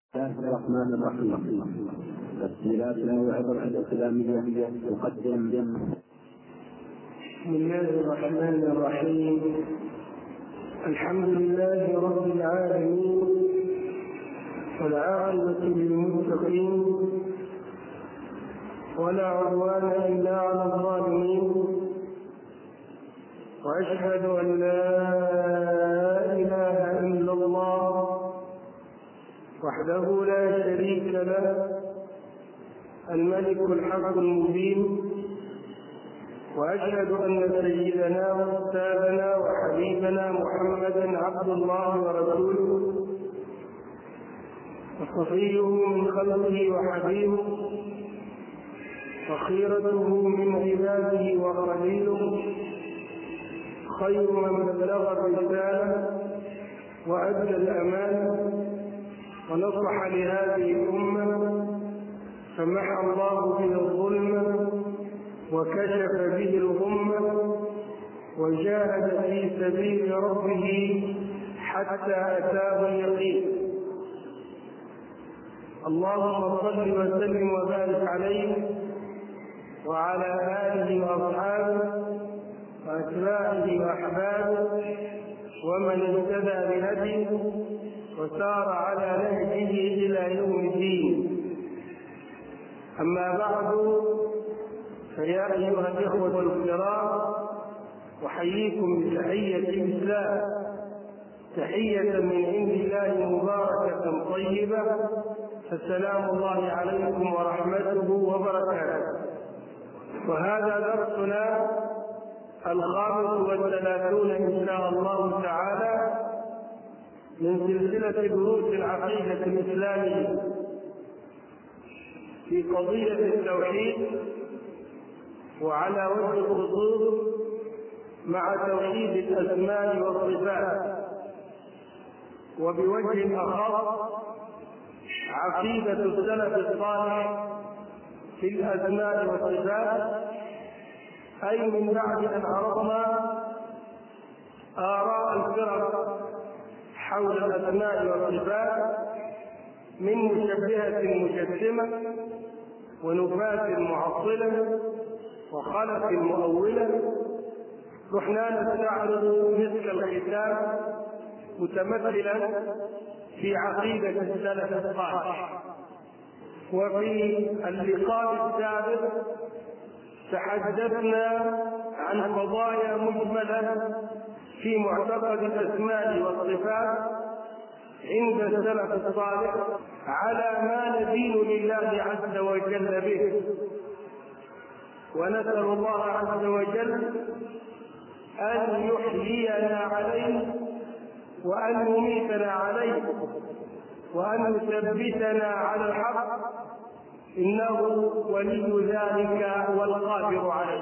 بسم الله الرحمن الرحيم. تسجيلات الموعظة الإسلامية تقدم. بسم الله الرحمن الرحيم. الحمد لله رب العالمين، والعاقبة للمتقين، ولا عدوان إلا على الظالمين، وأشهد أن لا إله إلا الله وحده لا شريك له، الملك الحق المبين، وأشهد أن سيدنا وأستاذنا وحبيبنا محمدا عبد الله ورسوله وصفيه من خلقه وحبيبه وخيرته من عباده وخليله، خير من بلغ الرسالة وأدى الأمانة ونصح لهذه الأمة، فمحى الله به الظلم وكشف به الغمة، وجاهد في سبيل ربه حتى أتاه اليقين. اللهم صل وسلم وبارك عليه وعلى آله وأصحابه وأتباعه وأحبابه ومن اهتدى بهديه وسار على نهجه إلى يوم الدين. أما بعد، فيا أيها الإخوة الكرام، أحييكم بتحية الإسلام، تحية من عند الله مباركة طيبة، فسلام الله عليكم ورحمته وبركاته. وهذا درسنا 35 إن شاء الله تعالى من سلسلة دروس العقيدة الإسلامية في قضية التوحيد، وعلى وجه الخصوص مع توحيد الأسماء والصفات، وبوجه آخر عقيدة السلف الصالح في الأسماء والصفات، أي من بعد أن عرفنا آراء الفرق حول الأسماء والصفات من مشبهة مجسمة ونفاة معطلة وخلف مؤولة، رحنا نستعرض مسك الختام متمثلا في عقيدة السلف الصالح. وفي اللقاء السابق تحدثنا عن قضايا مجملة في معتقد الأسماء والصفات عند السلف الصالح على ما ندين لله عز وجل به، ونسأل الله عز وجل أن يحيينا عليه وأن يميتنا عليه وأن يثبتنا على الحق، إنه ولي ذلك والقادر عليه.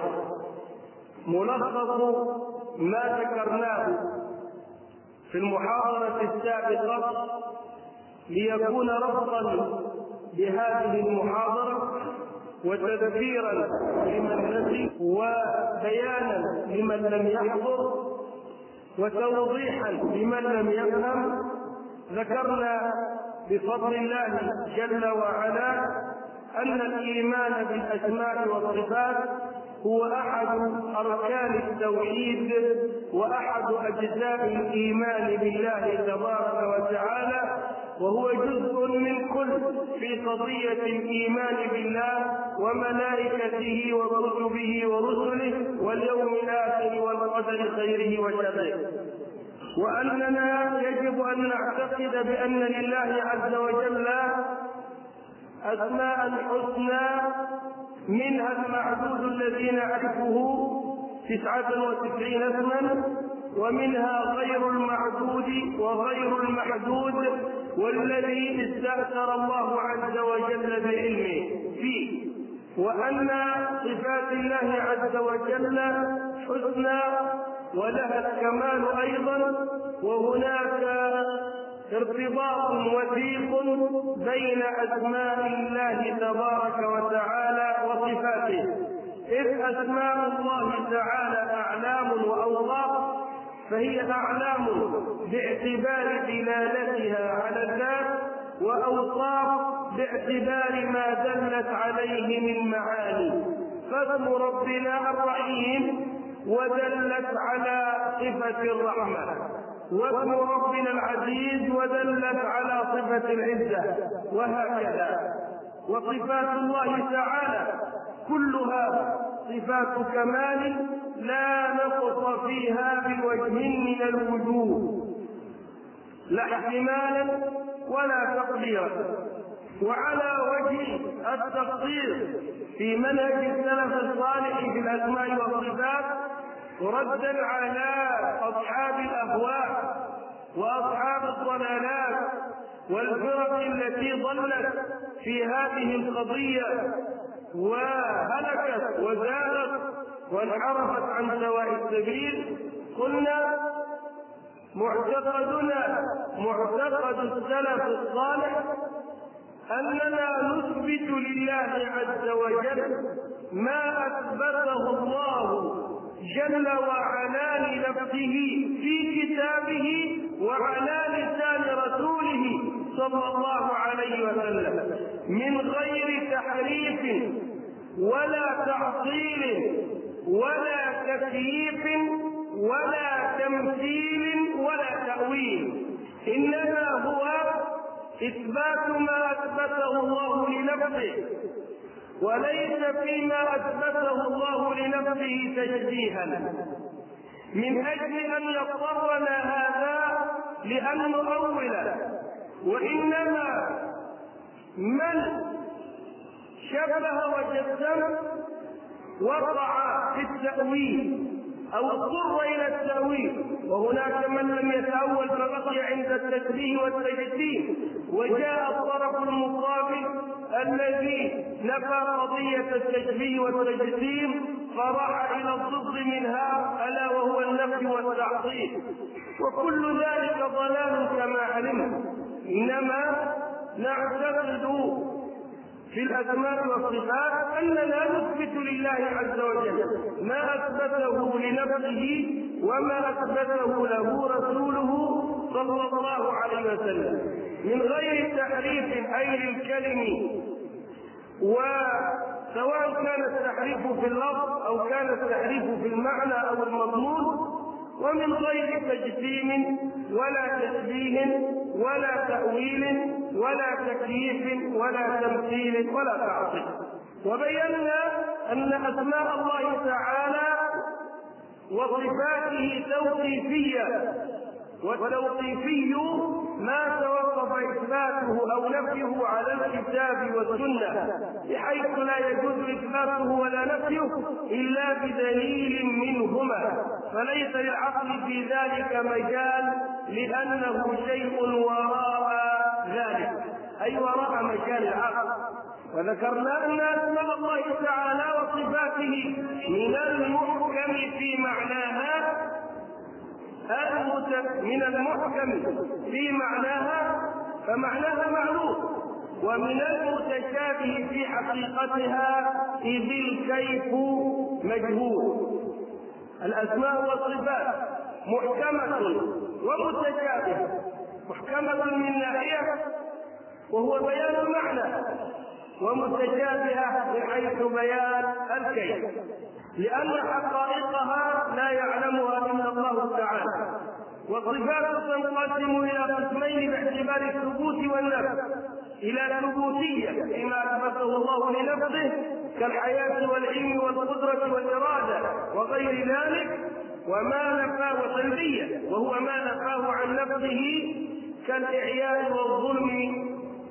ملخص ما ذكرناه في المحاضرة السابقة ليكون ربطا بهذه المحاضرة وتذكيرا لمن نسي وبيانا لمن لم يحضر وتوضيحا لمن لم يفهم. ذكرنا بفضل الله جل وعلا أن الإيمان بالأسماء والصفات هو أحد أركان التوحيد وأحد أجزاء الإيمان بالله تبارك وتعالى، وهو جزء من كل في قضية الإيمان بالله وملائكته وكتبه ورسله واليوم الآخر والقدر خيره وشره. وأننا يجب أن نعتقد بأن لله عز وجل أسماء حسنى، منها المعبود الذي نعرفه 99 اسما، ومنها غير المعبود وغير المحدود والذي استأثر الله عز وجل بعلمه فيه. وأن صفات الله عز وجل حسنى ولها الكمال أيضا، وهناك ارتباط وثيق بين أسماء الله تبارك وتعالى وصفاته، إذ أسماء الله تعالى أعلام وأوصاف، فهي أعلام باعتبار دلالتها على الذات، وأوصاف باعتبار ما دلت عليه من معاني، فاسم ربنا الرحيم ودلت على صفة الرحمة، واسم ربنا العزيز ودلت على صفة العزة، وهكذا. وصفات الله تعالى كلها صفات كمال لا نقص فيها بوجه من الوجوه، لا احتمالا ولا تقديرا. وعلى وجه التقدير في منهج السلف الصالح في الأسماء والصفات ردا على أصحاب الأهواء وأصحاب الضلالات والفرق التي ضلت في هذه القضية وهلكت وزالت وانحرفت عن سواء السبيل، قلنا معتقدنا معتقد السلف الصالح أننا نثبت لله عز وجل ما أثبته الله جل وعلا لنفسه في كتابه وعلى لسان رسوله صلى الله عليه وسلم من غير تحريف ولا تعطيل ولا تكييف ولا تمثيل ولا تأويل، إنما هو إثبات ما أثبته الله لنفسه، وليس فيما أثبته الله لنفسه تشبيها، من أجل أن يضطرنا هذا لأن نؤول. وإنما من شبه وجسم وقع في التأويل أو اضطر إلى التأويل، وهناك من لم يتأول فبقي عند التشبيه والتجسيم، وجاء الطرف المقابل الذي نفى قضية التشبيه والتجسيم فراح إلى الضد منها ألا وهو النفي والتعطيل، وكل ذلك ضلال كما علمت. إنما نعتقد في الأسماء والصفات أننا نثبت لله عز وجل ما أثبته لنفسه وما أثبته له رسوله صلى الله عليه وسلم من غير تحريف أي للكلم، وسواء كان التحريف في اللفظ أو كان التحريف في المعنى أو المضمون، ومن غير تجسيم ولا تشبيه ولا تأويل ولا تكييف ولا تمثيل ولا تعطيل. وبينا أن أسماء الله تعالى وصفاته توقيفية، والتوقيفي ما توقف إثباته أو نفيه على الكتاب والسنة، بحيث لا يجوز إثباته ولا نفيه إلا بدليل منهما، فليس للعقل في ذلك مجال لأنه شيء وراء ذلك، أي وراء مجال العقل. وذكرنا أن أسماء الله تعالى وصفاته من المحكم في معناها من المحكم في معناها فمعناها معروف، ومن المتشابه في حقيقتها إذ الكيف مجهول. الأسماء والصفات محكمة ومتشابهة، محكمة من ناحية وهو بيان المعنى، ومتشابهة من حيث بيان الكيف، لأن حقائقها لا يعلمها إلا الله تعالى. والصفات تنقسم إلى قسمين باعتبار الثبوت والنفي: إلى ثبوتية فيما أثبته الله لنفسه كالحياة والعلم والقدرة والإرادة وغير ذلك، وما نفاه سلبية وهو ما نفاه عن نفسه كالإعياء والظلم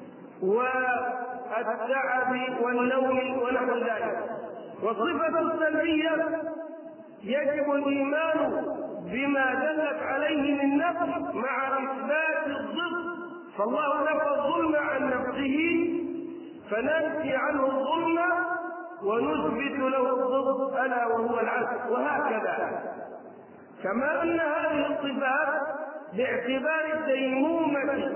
والتعب والنوم ونحو ذلك. والصفة السلبية يجب الإيمان بما دلت عليه من نفس مع إثبات الضد، فالله نفى الظلم عن نفسه فننفي عنه الظلم ونثبت له الضد ألا وهو العدل، وهكذا. كما أن هذه الصفات باعتبار الديمومة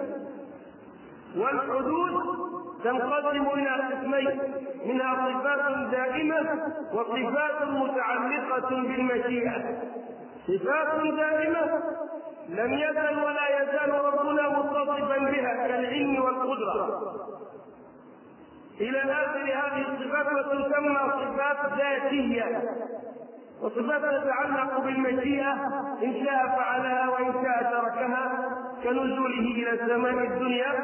والحدود تنقسم إلى قسمين: منها صفات دائمة وصفات متعلقة بالمشيئة. صفات دائمة لم يزل ولا يزال ربنا متصفا بها كالعلم والقدرة إلى آخر هذه الصفات، وتسمى صفات ذاتية، وصفات تتعلق بالمشيئة، إن شاء فعلها وإن شاء تركها، كنزوله إلى السماء الدنيا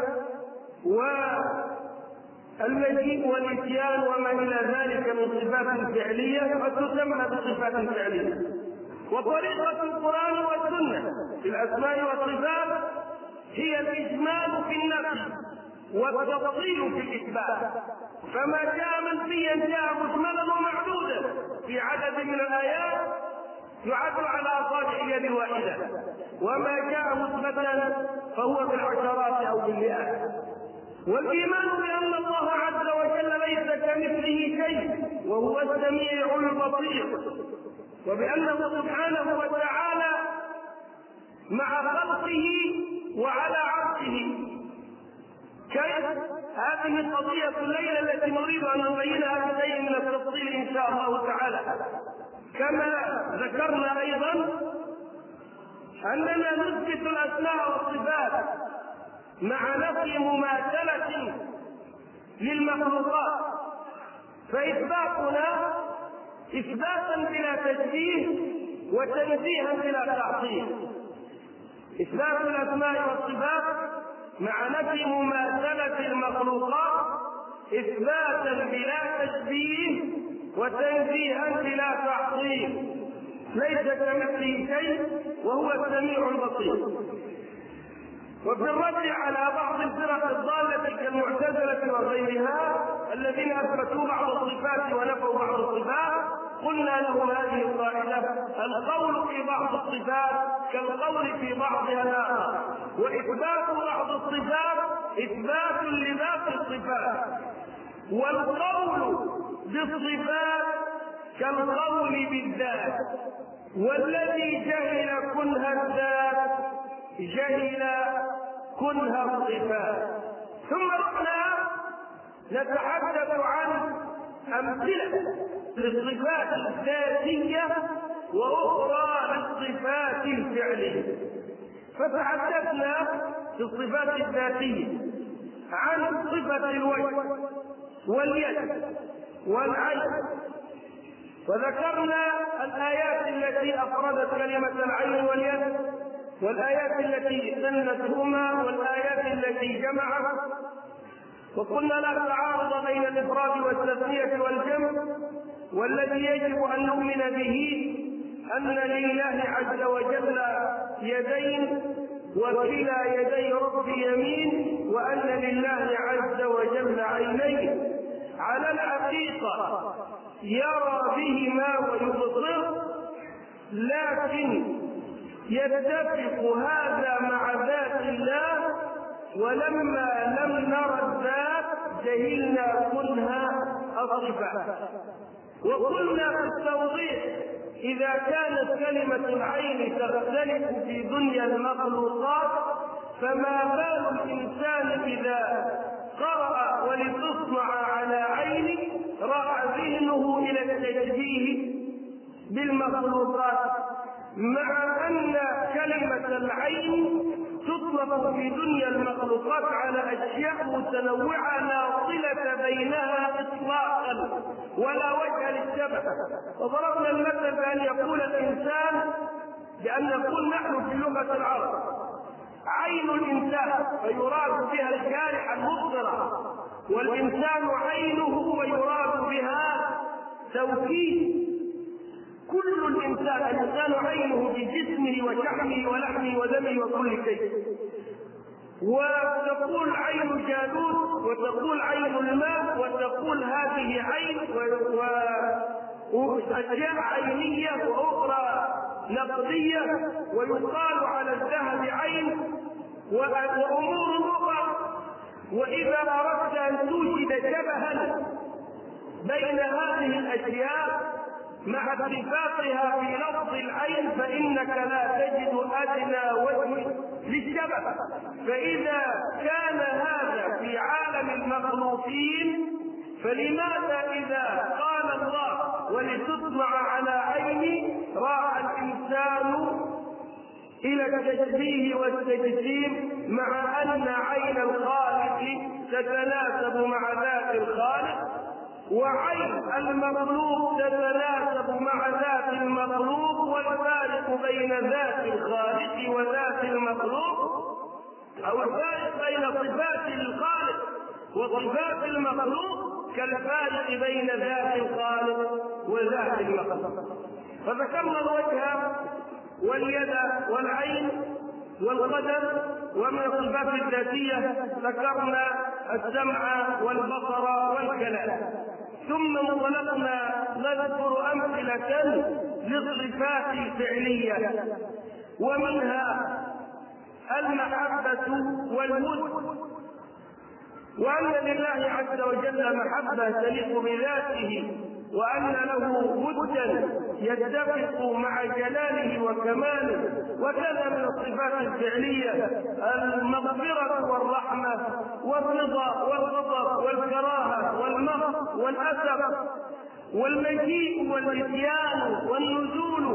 والمجيء والإتيان وما إلى ذلك من صفات فعلية، فتسمى بصفات فعلية. وطريقة القرآن والسنة في الأسماء والصفات هي الإجمال في النفي والتفصيل في الإثبات، فما جاء منفيا جاء مجملا ومعدودا في عدد من الآيات يعد على أصابع اليد الواحدة، وما جاء مثبتا فهو بالعشرات أو بالمئات. والإيمان بأن الله عز وجل ليس كمثله شيء وهو السميع البصير، وبأنه سبحانه وتعالى مع خلقه وعلى عرشه. كيف؟ هذه القضية الليلة التي نريد أن نبينها بشيء من التفصيل إن شاء الله تعالى. كما ذكرنا أيضا أننا نثبت الأسماء والصفات مع نفي مماثلة للمخلوقات، فإثباتنا إثباتا بلا تشبيه وتنزيها بلا تعطيل. إثبات الأسماء والصفات مع نفي مماثلة المخلوقات إثباتا بلا تشبيه وتنزيها بلا تعطيل. ليس كمثله شيء وهو السميع البصير. وفي الرد على بعض الفرق الضالة كالمعتزلة وغيرها الذين أثبتوا بعض الصفات ونفوا بعض الصفات، قلنا لهم هذه القاعدة: القول في بعض الصفات كالقول في بعضها الآخر، وإثبات بعض الصفات إثبات لذات الصفات، والقول بالصفات كالقول بالذات، والذي جهل كنه الذات جهل كنه الصفات. ثم رحنا نتحدث عن أمثلة للصفات الذاتية وأخرى للصفات الفعلية. فتحدثنا في الصفات الذاتية عن صفة الوجه واليد والعين، وذكرنا الآيات التي أفردت كلمة العين واليد، والآيات التي سنتهما، والآيات التي جمعت، وقلنا لا تعارض بين الإفراد والتثنية والجمع، والذي يجب أن نؤمن به أن لله عز وجل يدين وكلا يدي رب يمين، وأن لله عز وجل عينين على الحقيقة يرى بهما ويبصر، لكن يتفق هذا مع ذات الله، ولما لم نرى الذات جهلنا كنها الصفات. وقلنا في التوضيح إذا كانت كلمة العين تختلف في دنيا المخلوقات، فما بال الإنسان إذا قرأ ولتصنع على عينه راى ذهنه إلى التشبيه بالمخلوقات، مع أن كلمة العين تطلق في دنيا المخلوقات على أشياء متنوعة لا صلة بينها إطلاقا ولا وجه للشبه. وضربنا المثل بأن يقول الإنسان، بأن نقول نحن في لغة العرب عين الإنسان فيراد بها الجارحة المبصرة، والإنسان عينه ويراد بها توكيد كل الإنسان عينه بجسمه وشحمه ولحمه ودمه وكل شيء. وتقول عين جالوت، وتقول عين الماء، وتقول هذه عين، وأشياء عينية وأخرى نقدية، ويقال على الذهب عين، وأمور أخرى. وإذا أردت أن توجد شبها بين هذه الأشياء مع اتفاقها في لفظ العين فإنك لا تجد أدنى وجه للشبه. فإذا كان هذا في عالم المخلوقين، فلماذا إذا قال الله ولتصنع على عيني راى الإنسان إلى التشبيه والتجسيم، مع أن عين الخالق تتناسب مع ذات الخالق، وعين المخلوق تتناسب مع ذات المخلوق، والفارق بين ذات الخالق وذات المخلوق، أو الفارق بين صفات الخالق وصفات المخلوق كالفارق بين ذات الخالق وذات المخلوق. فذكرنا الوجه واليد والعين والقدم، ومن الصفات الذاتية ذكرنا السمع والبصر والكلام، ثم انطلقنا نذكر أمثلة للصفات الفعلية، ومنها المحبة والود، وأن لله عز وجل محبة تليق بذاته، وأن له ودا يتفق مع جلاله وكماله. وكذا من الصفات الفعلية المغفرة والرحمة والرضا والغضب والكراهة والمغض والأسف والمجيء والإتيان والنزول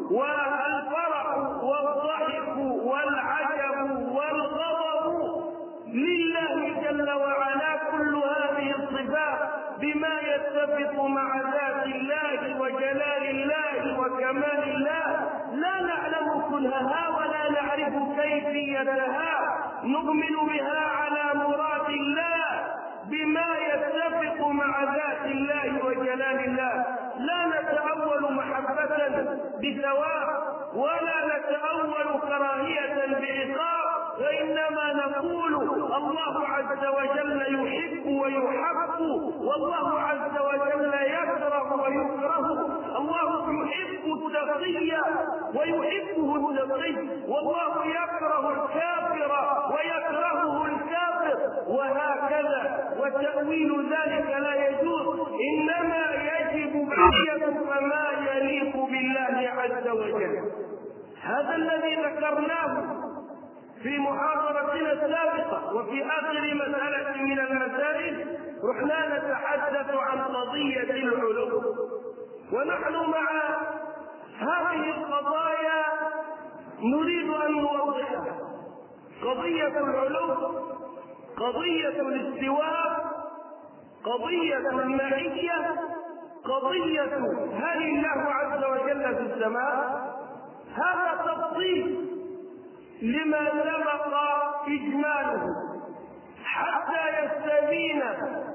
والفرح والضحك والعجب والغضب لله جل وعلا. كل هذه الصفات بما يتفق مع ذات الله وجلال الله وكمال الله، لا نعلم كنهها ولا نعرف كيفيتها، نؤمن بها على مراد الله بما يتفق مع ذات الله وجلال الله، لا نتأول محبة بثواب ولا نتأول كراهية بعقاب، وإنما نقول الله عز وجل يحب ويحب، والله عز وجل يكره ويكره. الله يحب التقي ويحبه التقي، والله يكره الكافر ويكرهه الكافر، وهكذا. وتأويل ذلك لا يجوز، إنما يجب بقية ما يليق بالله عز وجل. هذا الذي ذكرناه في محاضرتنا السابقة، وفي آخر مسألة من المسائل رحنا نتحدث عن قضية العلو، ونحن مع هذه القضايا نريد أن نوضحها. قضية العلو، قضية الاستواء، قضية المعية، قضية هل الله عز وجل في السماء، هذا تفصيل لما سبق إجماله حتى يستبين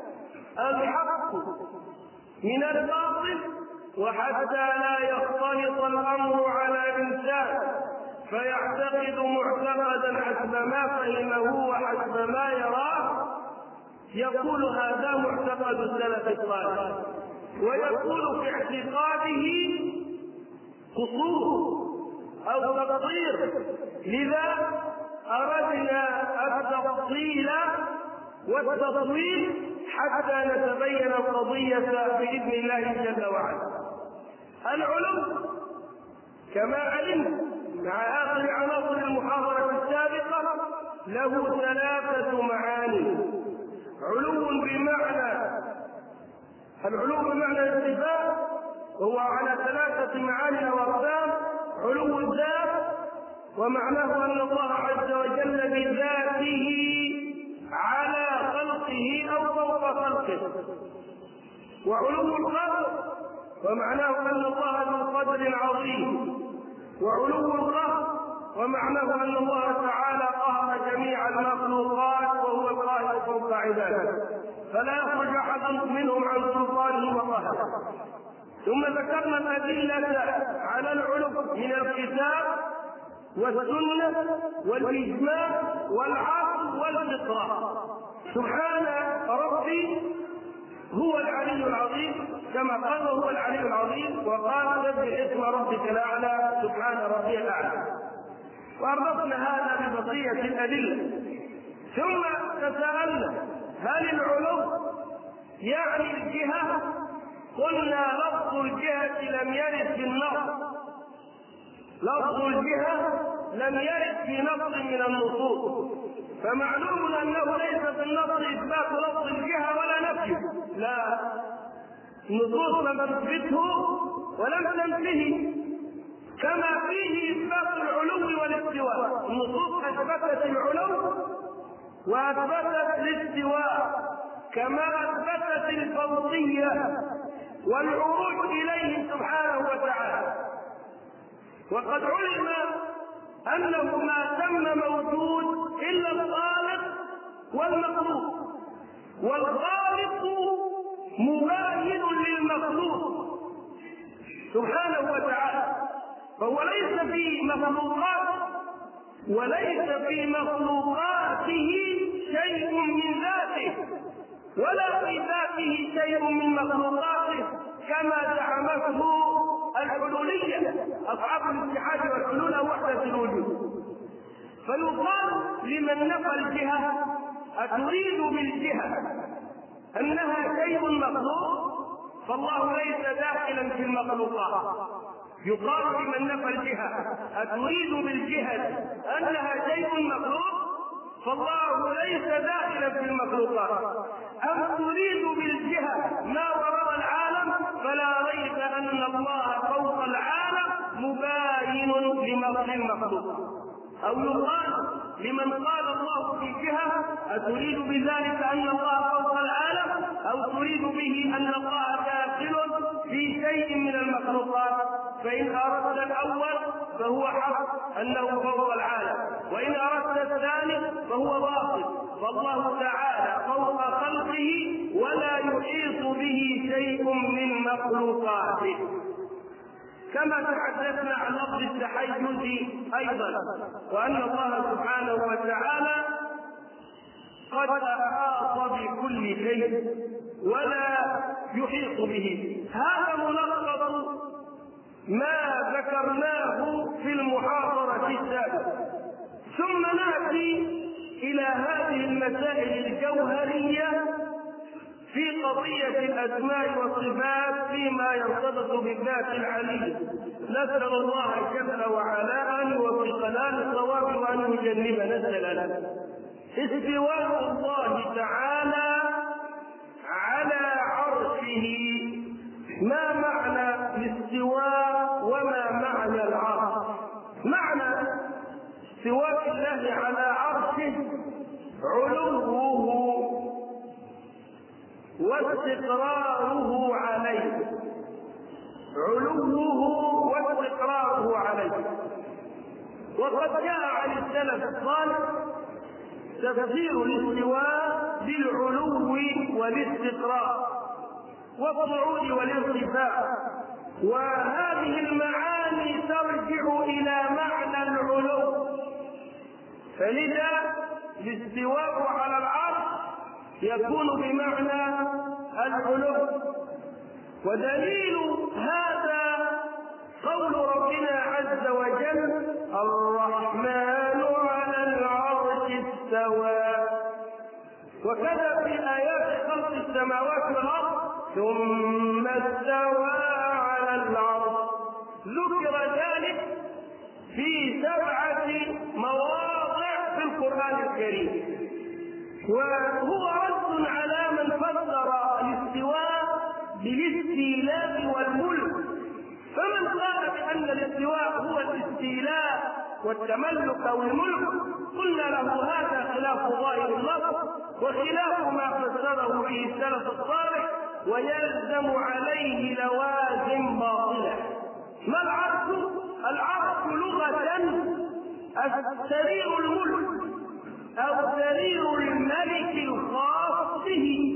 الحق من الباطل، وحتى لا يختلط الأمر على إنسان فيعتقد معتقدا حسب ما فهمه وحسب ما يراه، يقول هذا معتقد السلف الصالح، ويقول في اعتقاده قصور أو تقصير. لذا أردنا التفصيل والتطويل حتى نتبين القضية بإذن الله جل وعلا. العلو كما علمنا مع آخر عناصر المحاضرة السابقة له ثلاثة معاني. العلو بمعنى الصفات، وهو على ثلاثة معاني وأقسام: علو الذات، ومعناه أن الله عز وجل بذاته على خلقه أو فوق خلقه، وعلو الخلق، ومعناه أن الله ذو قدر عظيم، وعلو القهر، ومعناه أن الله تعالى قهر جميع المخلوقات وهو القاهر فوق عباده، فلا يخرج أحد منهم عن سلطانه وقهره. ثم ذكرنا الأدلة على العلو من الكتاب والسنة والإجماع والعقل والفطرة. سبحان ربي هو العلي العظيم، كما قال هو العلي العظيم، وقال سبح اسم ربك الأعلى سبحان ربي الأعلى. وأردنا هذا ببقية الأدلة. ثم تساءلنا هل العلو يعني الجهة؟ قلنا لفظ الجهة لم يرد في النص، لفظ الجهة لم يرد في نص من النصوص، فمعلوم أنه ليس في النص إثبات لفظ الجهة ولا نفيه، لا، النصوص لم تثبته ولم تنفه، كما فيه إثبات العلو والاستواء. النصوص أثبتت العلو وأثبتت الاستواء، كما أثبتت الفوقية والعروج إليه سبحانه وتعالى. وقد علم أنه ما تم موجود إلا الخالق والمخلوق، والخالق مباين للمخلوق سبحانه وتعالى، فهو ليس في مخلوقات وليس في مخلوقاته شيء من ذاته، ولا في ذاته شيء من مخلوقاته كما زعمته الحلولية أصحاب الاتحاد والحلول أو وحدة الوجود. فيقال لمن نفى الجهة: أتريد بالجهة أنها شيء مخلوق؟ فالله ليس داخلا في المخلوقات. يقال لمن نفى الجهة: أتريد بالجهة أنها شيء مخلوق؟ فالله ليس داخلا في المخلوقات. أم تريد بالجهة ما وراء العالم؟ فلا ريب أن الله فوق العالم مباين للمخلوق. أو يقال لمن قال الله في جهة: أتريد بذلك أن الله فوق العالم؟ أو تريد به أن الله داخل في شيء من المخلوقات؟ فإن أردت الأول فهو حق أنه فوق العالم، وإن أردت الثاني فهو باطل. فالله تعالى فوق خلقه ولا يحيط به شيء من مخلوقاته. كما تحدثنا عن لفظ التحيز أيضا، وأن الله سبحانه وتعالى قد أحاط بكل شيء ولا يحيط به. هذا ملخص ما ذكرناه في المحاضرة السابقة. ثم نأتي إلى هذه المسائل الجوهرية في قضية الأسماء والصفات فيما يرتبط بالذات العلية. نسأل الله جل وعلا أن يوفقنا للصواب وأن يجنبنا الزلل. استواء الله تعالى على عرشه. ما معنى الاستواء وما معنى العرش؟ معنى استواء الله على عرشه علوه واستقراره عليه، علوه واستقراره عليه. وقد جاء عن السلف الصالح تفسير الاستواء بالعلو والاستقرار والصعود والارتفاع، وهذه المعاني ترجع إلى معنى العلو. فلذا الاستواء على العرش يكون بمعنى العلو. ودليل هذا قول ربنا عز وجل: الرحمن على العرش استوى. وكذا في آيات خلق السماوات والأرض: ثم استوى على العرش. ذكر ذلك في 7 مواضع في القرآن الكريم، وهو رد على من فسر الاستواء بالاستيلاء والملك. فمن قال بأن الاستواء هو الاستيلاء والتملك أو الملك قلنا له هذا خلاف ظاهر اللفظ وخلاف ما فسره به السلف الصالح، ويلزم عليه لوازم باطلة. ما العرش؟ العرش لغة السرير الملك أو سرير الملك الخاص به،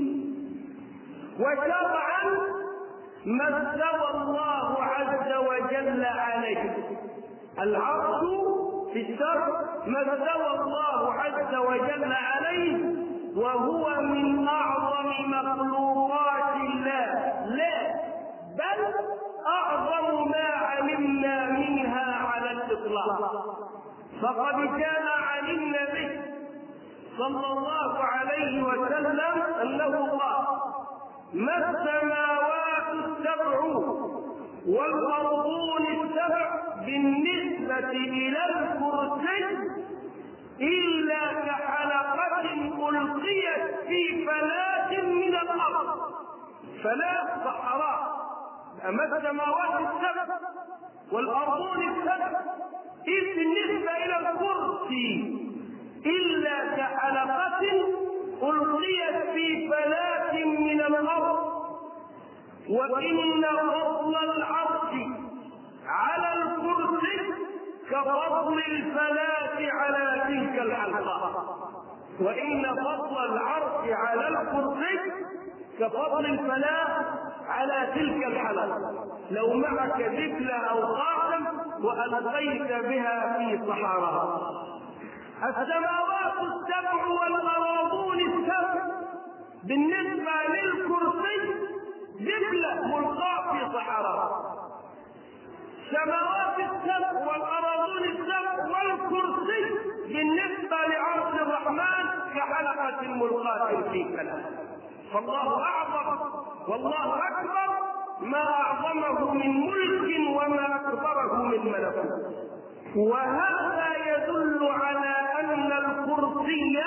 وشرعا ما استوى الله عز وجل عليه. العرش في الشرع ما استوى الله عز وجل عليه، وهو من أعظم مخلوقات الله، لا بل أعظم ما علمنا منها على الإطلاق. فقد جاء عن النبي صلى الله عليه وسلم أنه قال: ما السماوات السبع والأرضون السبع بالنسبة إلى الكرسي إلا كحلقة ألقيت في فلاة من الأرض. فلاة صحراء. أما السماوات السبع والأرضون السبع، إذ بالنسبة إلى الكرسي إلا كحلقة ألقيت في فلاة من الأرض، وإن فضل العرش على الكرسي كفضل الفلاة على تلك الحلقة، وإن فضل العرش على الكرسي كفضل الفلاة على تلك الحلقة. لو معك دبلة أو خاتم وألقيت بها في صحراء. السماوات السبع والأراضون السبع بالنسبة للكرسي دبلة ملقاة في صحراء. السماوات السبع والأراضون السبع والكرسي بالنسبة لعرش الرحمن كحلقة ملقاة في فلاة. فالله أعظم والله أكبر، ما أعظمه من ملك وما أكبره من ملكوت. وهذا يدل على أن الكرسي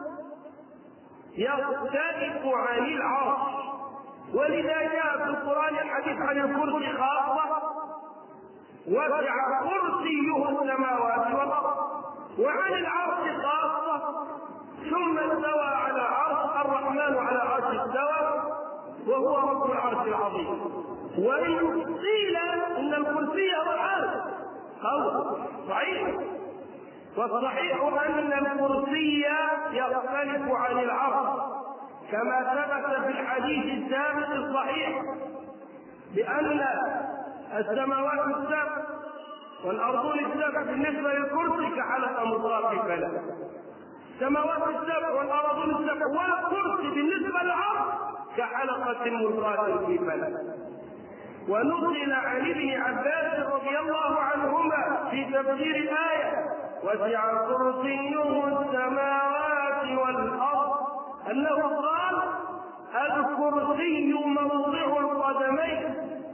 يختلف عن العرش، ولذا جاء في القرآن الحديث عن الكرسي خاصة: وسع كرسيه السماوات والأرض. وعن العرش خاصة: ثم استوى على عرش الرحمن على عرش استوى وهو رب العرش العظيم. وإن قيل إن الكرسي هو العرش أو صحيح، والصحيح أن الكرسي يختلف عن العرش، كما ثبت في الحديث الثابت الصحيح بأن السماوات السبع والأرضون السبع بالنسبة للكرسي كحلقة ملقاة في فلاة. السماوات السبع والأراضون السبع والكرسي بالنسبة للعرش كحلقة ملقاة في فلاة. ونقل عن ابن عباس رضي الله عنهما في تفسير الآية: وسع كرسيه السماوات والأرض، أنه قال: الكرسي موضع القدمين،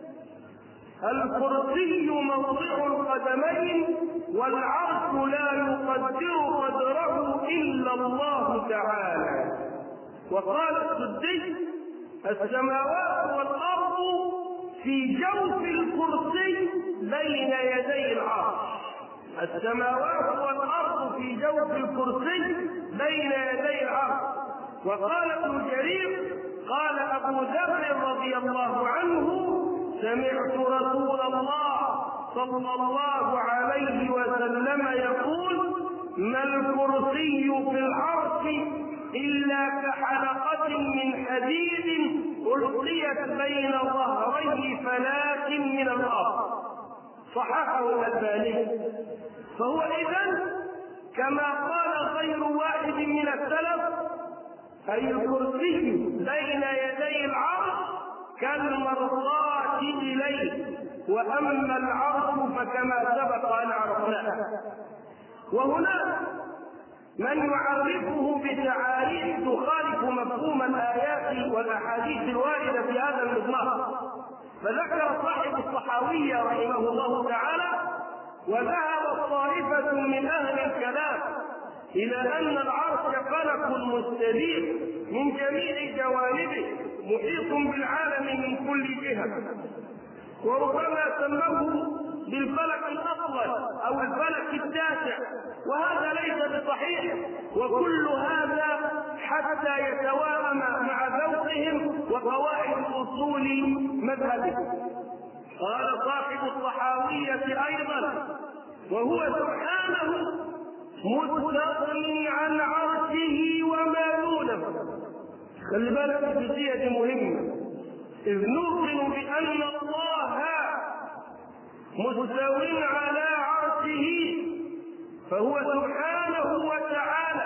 الكرسي موضع القدمين، والعرش لا يقدر قدره إلا الله تعالى. وقال السدي: السماوات والأرض في جوف الكرسي بين يدي العرش. السماوات والأرض في جوف الكرسي بين يدي العرش. وقال ابن جرير: قال أبو ذر رضي الله عنه: سمعت رسول الله صلى الله عليه وسلم يقول: ما الكرسي في العرش إلا كحلقة من حديد ألقيت بين ظهري فلاة من الأرض. صححه الألباني. فهو إذن كما قال غير واحد من السلف: أي الكرسي بين يدي العرش كالمرضاة إليه، وأما العرش فكما سبق أن عرفناه. وهناك من يعرفه بتعاريف تخالف مفهوم الآيات والأحاديث الواردة في هذا المضمار، فذكر صاحب الصحاوية رحمه الله تعالى: وذهب طائفة من أهل الكلام إلى أن العرش فلك مستدير من جميع جوانبه محيط بالعالم من كل جهة، وربما سموه بالفلك الأطول أو الفلك التاسع، وهذا ليس بصحيح، وكل هذا حتى يتوائم مع ذوقهم وقواعد أصول مذهبهم. قال صاحب الصحاوية أيضا: وهو سبحانه مستغني عن عرشه وما دونه. خلي بالك، الجزئية مهمة، إذ نؤمن بأن الله مستو على عرشه، فهو سبحانه وتعالى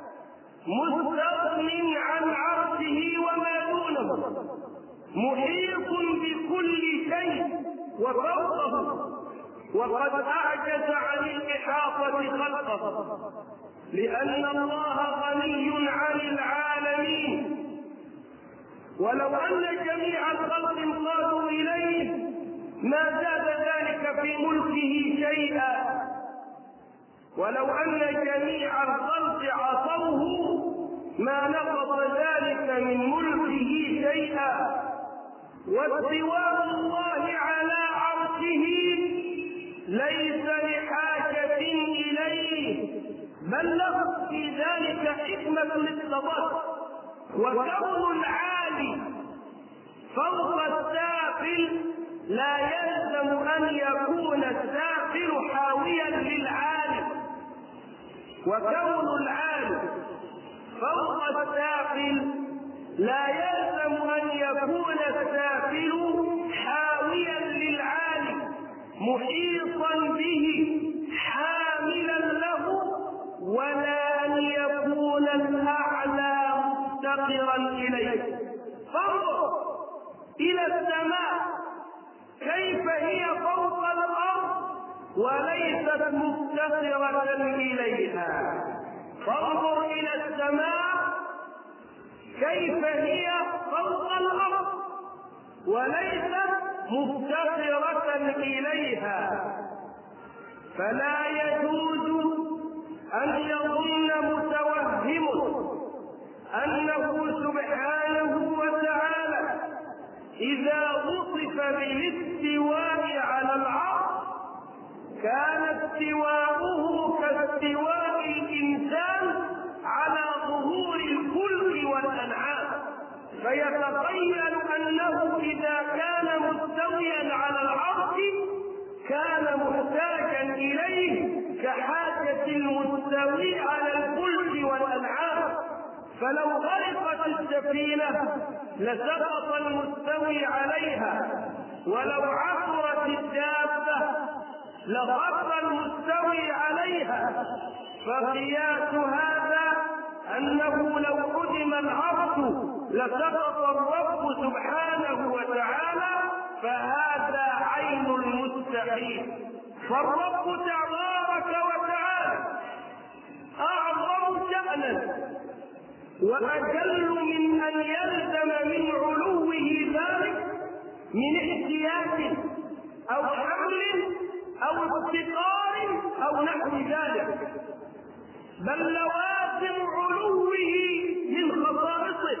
مستغني عن عرشه وما دونه، محيط بكل شيء وفوقه، وقد أعجز عن الإحاطة خلقه، لأن الله غني عن العالمين. ولو أن جميع الخلق انقادوا إليه ما زاد ذلك في ملكه شيئا، ولو أن جميع الخلق عصوه ما نقص ذلك من ملكه شيئا. واستواء الله على عرشه ليس لحاجة إليه، بل له في ذلك حكمة للتضاد. وكون العالي فوق السافل لا يلزم أن يكون السافل حاويا للعالي، وكون العالي فوق السافل لا يلزم أن يكون السافل حاويا للعالي محيطا به حاملا له، ولا أن يكون الأعلى مفتقرا إليه. فانظر إلى السماء كيف هي فوق الأرض وليست مفتقرة إليها. فانظر إلى السماء كيف هي فوق الأرض وليست مفتقرة إليها. فلا يجوز أن يظن متوهم أنه سبحانه وتعالى إذا وصف بالاستواء على العرش كان استواؤه كاستواء الإنسان على ظهور الفلك والأنعام، فيتخيل أنه إذا كان مستويا على العرش كان محتاجا إليه كحاجة المستوي على الفلك والأنعام. فلو غرقت السفينة لسقط المستوي عليها، ولو عثرت الدابة لخف المستوي عليها. فقياس هذا أنه لو عدم العرش لسقط الرب سبحانه وتعالى، فهذا عين المستحيل. فالرب تبارك وتعالى أعظم شأنا وأجل من أن يلزم من علوه ذلك من احتياج أو حمل أو افتقار أو نحو ذلك، بل لوازم علوه من خصائصه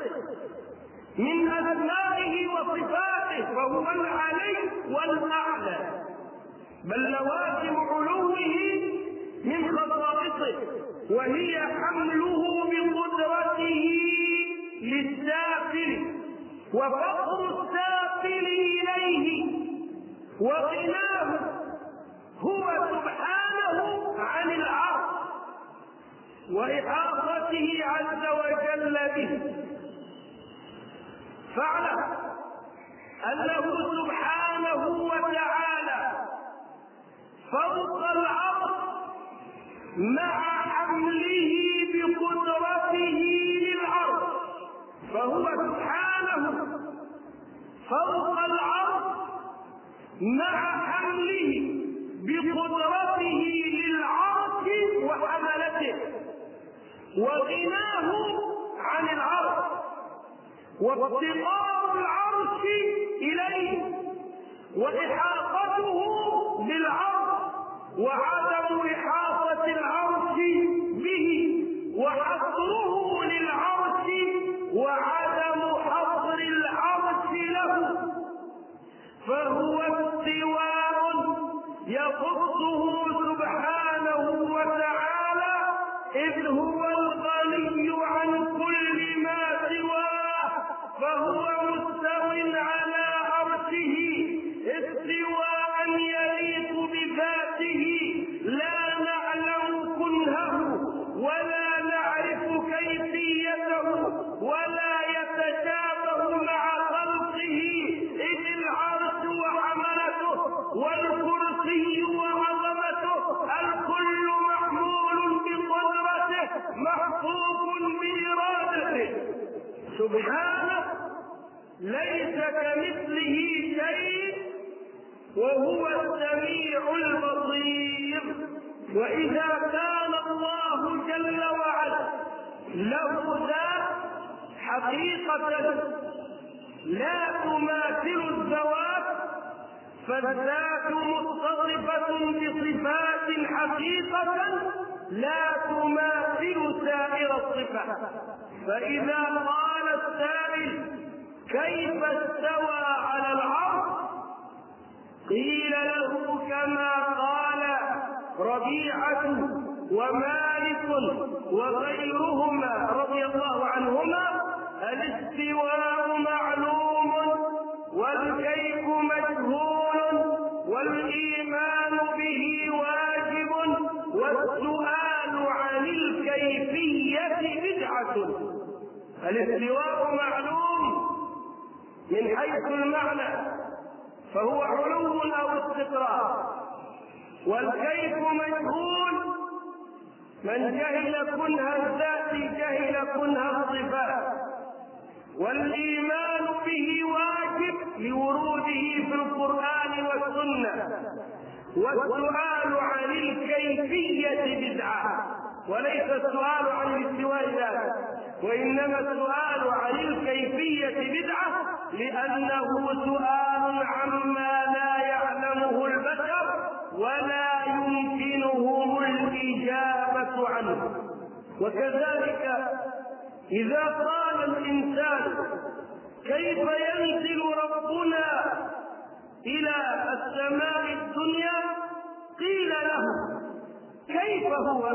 من أسمائه وصفاته، فهو العلي والأعلى. بل لوازم علوه من خصائصه وهي حمله بقدرته للسافل وفقر السافل إليه وغناه هو سبحانه عن العرش وإحاطته عز وجل به. فاعلم أنه سبحانه وتعالى فوق العرش مع حمله بقدرته للعرش، فهو سبحانه فوق العرش مع حمله بقدرته للعرش وحملته وغناه عن العرش وافتقار العرش إليه وإحاطته بالعرش وعدم إحاطة العرش به وحصره للعرش وعدم حصر العرش له. فهو استواء يخصه سبحانه وتعالى إذ هو الغني عن كل ما سواه، فهو مستو على عرشه استواء يليق بذاته لا نعلم كنهه ولا نعرف كيفيته ولا يتشابه مع خلقه، إذ العرش وحملته والكرسي وعظمته الكل محمول بقدرته محفوظ بإرادته سبحانه، ليس كمثله شيء وهو السميع البصير. وإذا كان الله جل وعلا له ذات حقيقة لا تماثل الذوات، فالذات متصفة بصفات حقيقة لا تماثل سائر الصفات. فإذا قال السائل كيف استوى على العرش قيل له كما قال ربيعة ومالك وغيرهما رضي الله عنهما: الاستواء معلوم والكيف مجهول والإيمان به واجب والسؤال عن الكيفية بدعة. الاستواء معلوم من حيث المعنى فهو علو أو استقرار، والكيف مجهول، من جهل كنه الذات جهل كنه الصفات، والإيمان به واجب لوروده في القرآن والسنة، والسؤال عن الكيفية بدعة، وليس السؤال عن الاستواء ذاته، وإنما السؤال عن الكيفية بدعة، لأنه سؤال عما لا يعلمه البشر ولا يمكنهم الإجابة عنه. وكذلك إذا قال الإنسان: كيف ينزل ربنا إلى السماء الدنيا؟ قيل له: كيف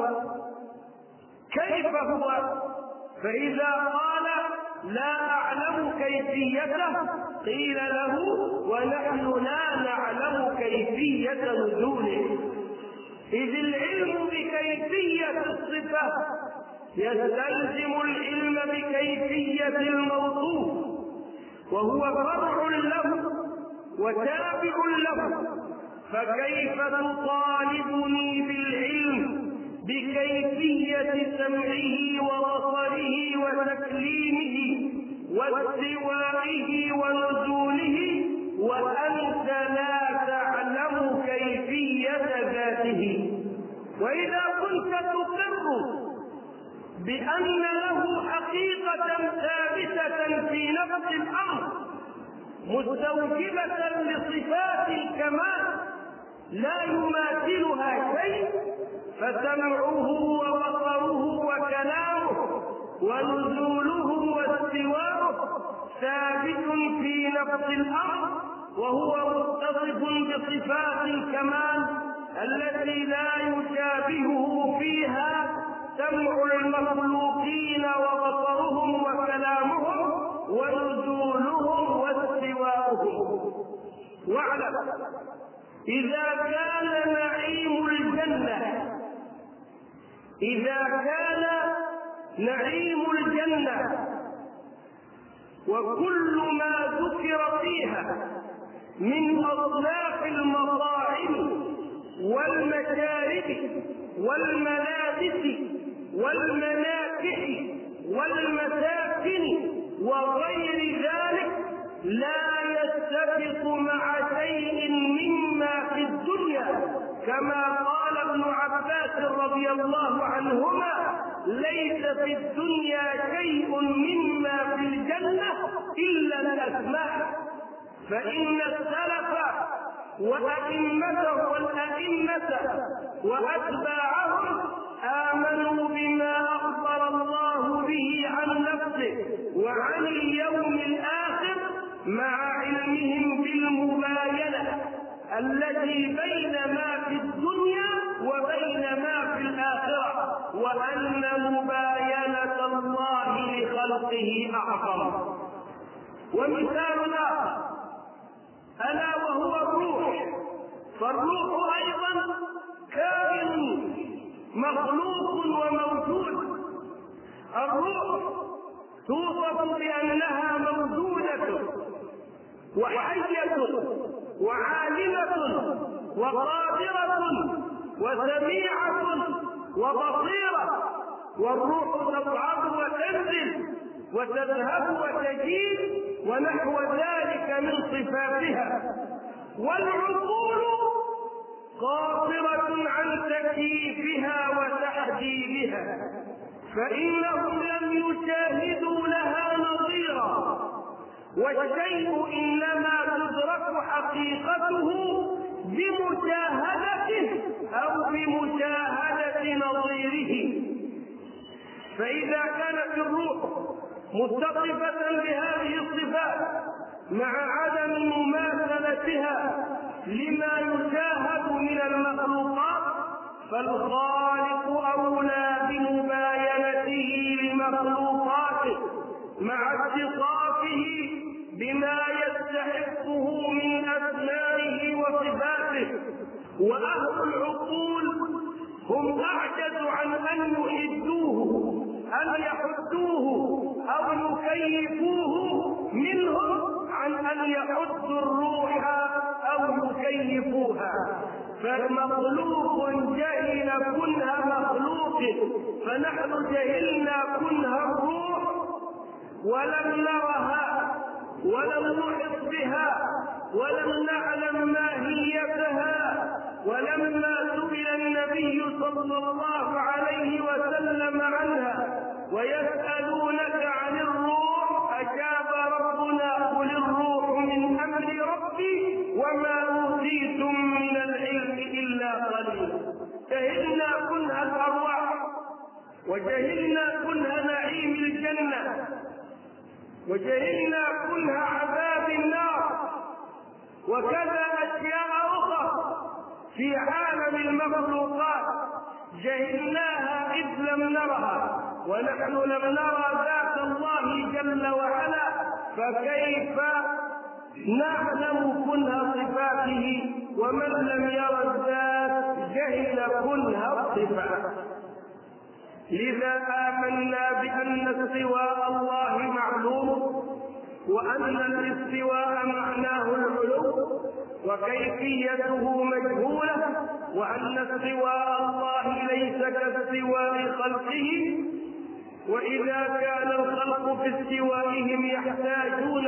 هو؟ فإذا قال: لا أعلم كيفيته، قيل له: ونحن لا نعلم كيفية نزوله. إذ العلم بكيفية الصفة يستلزم العلم بكيفية الموصوف، وهو فرع له وتابع له، فكيف تطالبني بالعلم بكيفية سمعه وبصره وتكليمه واستوائه ونزوله وأنت لا تعلم كيفية ذاته؟ وإذا كنت تقر بأن له حقيقة ثابتة في نفس الأمر مستوجبة لصفات الكمال لا يماثلها شيء، فسمعه وبصره وكلامه ونزوله واستواؤه ثابت في نفس الأمر، وهو متصف بصفات الكمال التي لا يشابهه فيها سمع المخلوقين وبصرهم وكلامهم ونزولهم واستواؤهم. واعلم: إذا كان نعيم الجنة وكل ما ذكر فيها من أصناف المطاعم والمشارب والملابس والمناكح والمساكن وغير ذلك لا يتفق مع شيء مما في الدنيا، كما قال ابن عباس رضي الله عنهما: ليس في الدنيا شيء مما في الجنة إلا الأسماء. فإن السلف والأئمة وأتباعهم آمنوا بما أخبر الله به عن نفسه وعن اليوم الآخر مع علمهم بالمباينة التي بين ما في الدنيا وبين ما في الآخرة، وأن مباينة الله لخلقه أعظم. ومثال آخر ألا وهو الروح، فالروح أيضا كائن مخلوق وموجود. الروح توصف بأنها موجودة وحية وعالمة وقادرة وسميعة وبصيرة، والروح تصعد وتنزل وتذهب وتجيء ونحو ذلك من صفاتها. والعقول قاصرة عن تكييفها وتحديدها، فإنهم لم يشاهدوا لها نظيرا، والشيء إنما تدرك حقيقته بمشاهدته أو بمشاهدة نظيره. فإذا كانت الروح متصفة بهذه الصفات مع عدم مماثلتها لما يشاهد من المخلوقات، فالخالق أولى بمباينته لمخلوقاته مع اتصافه بما يستحقه من أسمائه وصفاته، وأهل العقول هم أعجز عن أن يحدوه أن يحدوه أو يكيفوه منهم عن أن يحدوا الروح أو يكيفوها. فالمخلوق جهل كنه مخلوق، فنحن جهلنا كنه الروح ولم نرها ولم نحط بها ولم نعلم ماهيتها. ولما سئل النبي صلى الله عليه وسلم عنها ويسألونك عن الروح أجاب ربنا قل الروح من أمر ربي وما أوتيتم من العلم إلا قليلا. جهلنا كنه الأرواح، وجهلنا كنه نعيم الجنة، وجهلنا كنه عذاب النار، وكذا أشياء أخرى في عالم المخلوقات جهلناها إذ لم نرها، ونحن لم نرى ذات الله جل وعلا، فكيف نعلم كنه صفاته؟ ومن لم ير الذات جهل كنه الصفات. لذا آمنا بأن استواء الله معلوم، وأن الاستواء معناه العلو وكيفيته مجهولة، وأن استواء الله ليس كاستواء خلقه، وإذا كان الخلق في استوائهم يحتاجون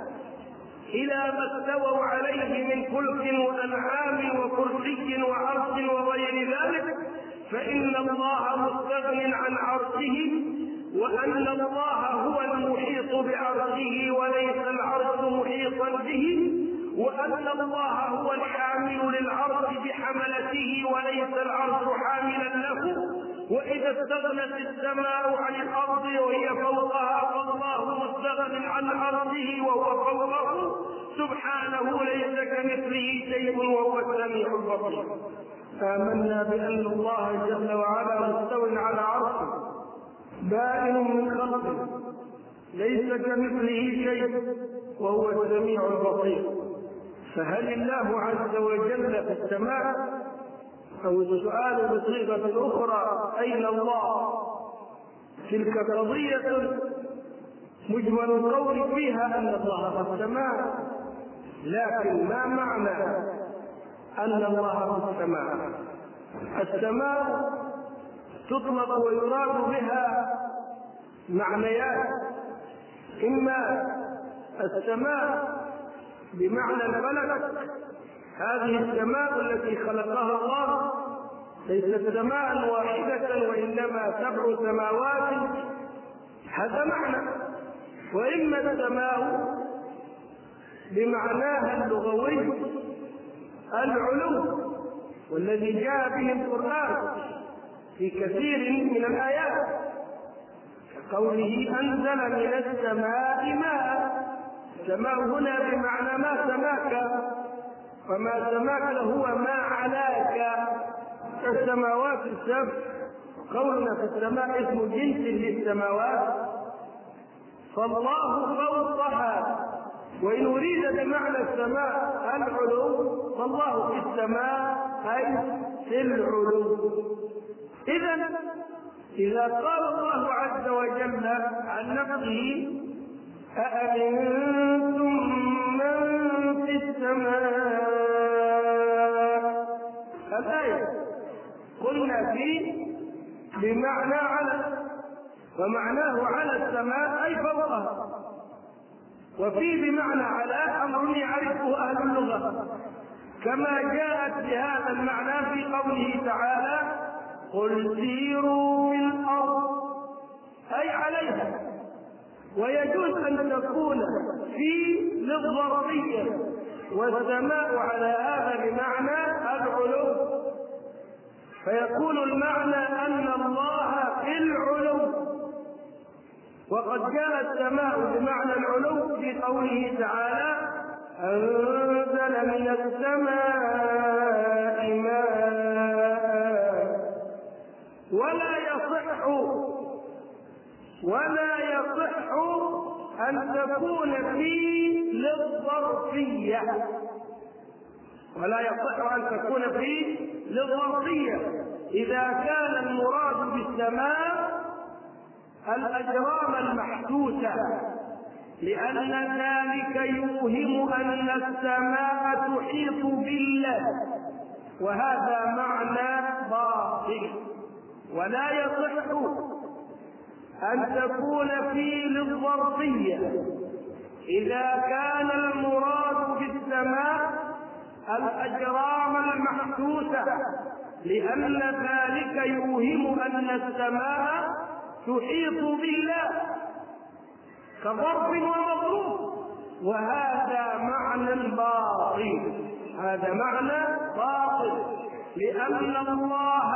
إلى ما استووا عليه من فلك وأنعام وكرسي وعرش وغير ذلك، فإن الله مستغن عن عرشه، وأن الله هو المحيط بعرشه وليس العرش محيطا به، وأن الله هو الحامل للعرش بحملته وليس العرش حاملا له. وإذا استغنت السماء عن الأرض وهي فوقها فالله مستغن عن عرشه وهو فوقه سبحانه ليس كمثله شيء وهو السميع البصير. آمنا بأن الله جل وعلا مستو على عرشه بائن من خلقه ليس كمثله شيء وهو السميع البصير. فهل الله عز وجل في السماء؟ أو السؤال بصيغة أخرى أين الله؟ تلك قضية مجمل القول فيها أن الله في السماء، لكن ما معنى أن الله في السماء؟ السماء تطلق ويراد بها معنيات، إما السماء بمعنى الفلك، هذه السماء التي خلقها الله ليست سماء واحدة وإنما 7 سماوات، هذا معنى. وإما السماء بمعناها اللغوي العلو، والذي جاء به القرآن في كثير من الآيات قوله أنزل من السماء ماء. السماء هنا بمعنى ما سماك، وما سماك هو ما علاك السماوات السبع. قولنا في السماء اسم جنس للسماوات، فالله فوقها. وإن أريد بمعنى السماء العلو فالله في السماء أي في العلو. إذا قال الله عز وجل عن نفسه أأمنتم من في السماء، الآية قلنا فيه بمعنى على، ومعناه على السماء أي فوقها، وفيه بمعنى على أمر يعرفه أهل اللغة، كما جاءت بهذا المعنى في قوله تعالى قل سيروا في الأرض أي عليها. ويجوز أن تكون في للظرفية، والسماء على هذا بمعنى العلو، فيكون المعنى أن الله في العلو. وقد جاء السماء بمعنى العلو في قوله تعالى أنزل من السماء ماء ولا يصح أن تكون فيه للظرفية، ولا يصح أن تكون فيه للظرفية إذا كان المراد بالسماء الأجرام المحسوسة، لأن ذلك يوهم أن السماء تحيط بالله، وهذا معنى باطل. ولا يصح أن تكون فيه للظرفية إذا كان المراد بالسماء الأجرام المحسوسة، لأن ذلك يوهم أن السماء تحيط بالله كظرف ومظروف، وهذا معنى باطل، هذا معنى باطل، لأن الله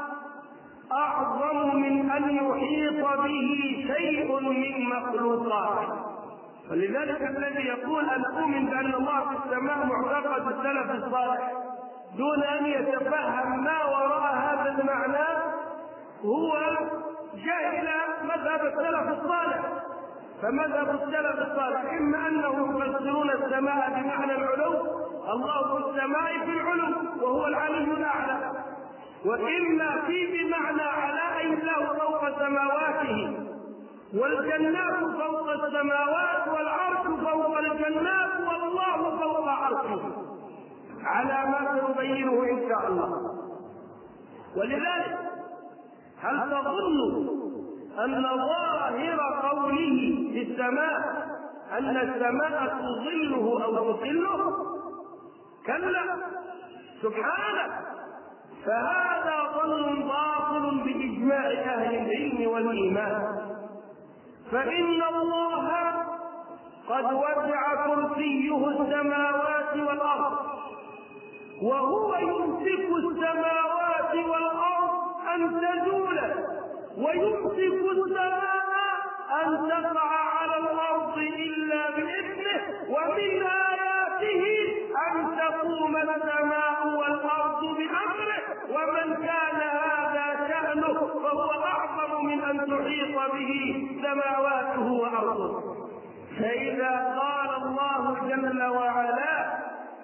أعظم من أن يحيط به شيء من مخلوقاته. ولذلك الذي يقول أن أؤمن بأن الله في السماء معتقد السلف الصالح دون أن يتفهم ما وراء هذا المعنى هو جاهل مذهب السلف الصالح. فمذهب السلف الصالح إما أنهم يفسرون السماء بمعنى العلو، الله في السماء في العلو وهو العلي الأعلى، وإما في بمعنى على أي له فوق سماواته، والجنات فوق السماوات والعرش فوق الجنات والله فوق عرشه، على ما سنبينه إن شاء الله. ولذلك هل تظن أن ظاهر قوله في السماء أن السماء تظله أو تظله؟ كلا، سبحانه، فهذا ظن باطل بإجماع أهل العلم والإيمان. فإن الله قد وسع كرسيه السماوات والأرض، وهو يمسك السماوات والأرض أن تزولا، ويمسك السماء أن تقع على الأرض إلا بإذنه، ومن آياته أن تقوم السماء والأرض بأمره، ومن كان هذا شأنه فهو أعظم من أن تحيط به سماواته وأرضه. فإذا قال الله جل وعلا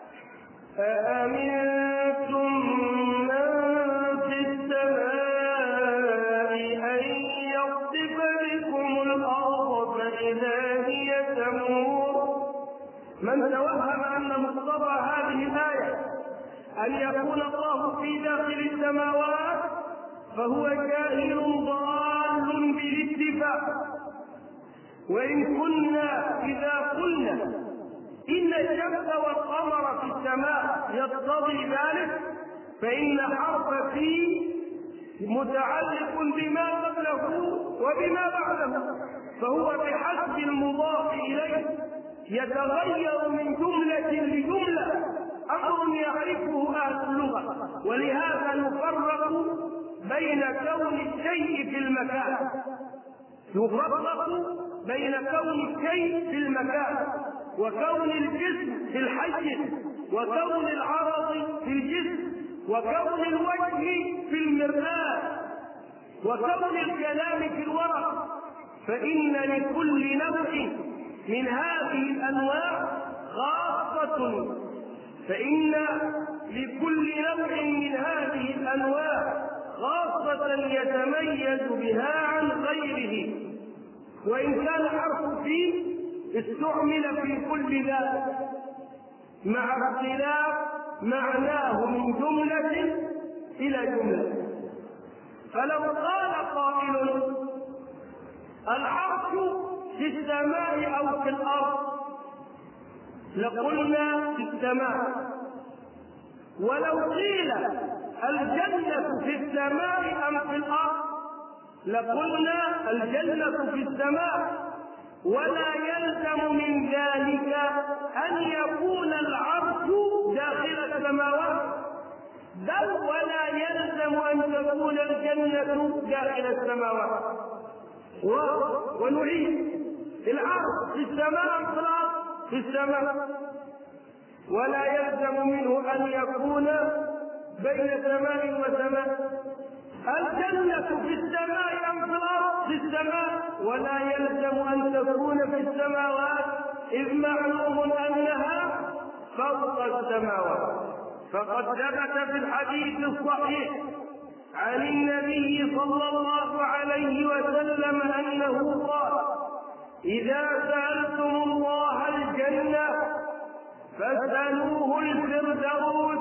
أأمنتم من في السماء أن يخسف بكم الأرض فإذا هي تمور، من توهم أن مقتضى هذه الآية أن يكون الله في داخل السماوات فهو جاهل ضال بالاتفاق. وإن كنا إذا قلنا إن الشمس والقمر في السماء يقتضي ذلك، فإن حرف في متعلق بما قبله وبما بعده، فهو بحسب المضاف إليه يتغير من جملة لجملة، أمر يعرفه أهل اللغة. ولهذا نفرق بين كون الشيء في المكان، يفرق بين كون الشيء في المكان وكون الجسم في الحيز، وكون العرض في الجسم، وكون الوجه في المرآة، وكون الكلام في الورق. فإن لكل نوع من هذه الأنواع خاصة، فإن لكل نوع من هذه الأنواع خاصة يتميز بها عن غيره. وإن كان حرف في استعمل في كل ذلك مع اختلاف معناه من جملة إلى جملة. فلو قال قائل العرش في السماء أو في الأرض لقلنا في السماء، ولو قيل الجنة في السماء أم في الأرض لقلنا الجنة في السماء. ولا يلزم من ذلك أن يكون العرش داخل السماوات، بل ولا يلزم أن تكون الجنة داخل السماوات. ونعيد العرش في السماء في السماء، ولا يلزم منه أن يكون بين سماء وسماء، الجنة في السماء أم في الأرض؟ في السماء، ولا يلزم أن تكون في السماوات، إذ معلوم أنها فوق السماوات. فقد ثبت في الحديث الصحيح عن النبي صلى الله عليه وسلم أنه قال: إذا سألتم الله الجنة فاسألوه الفردوس،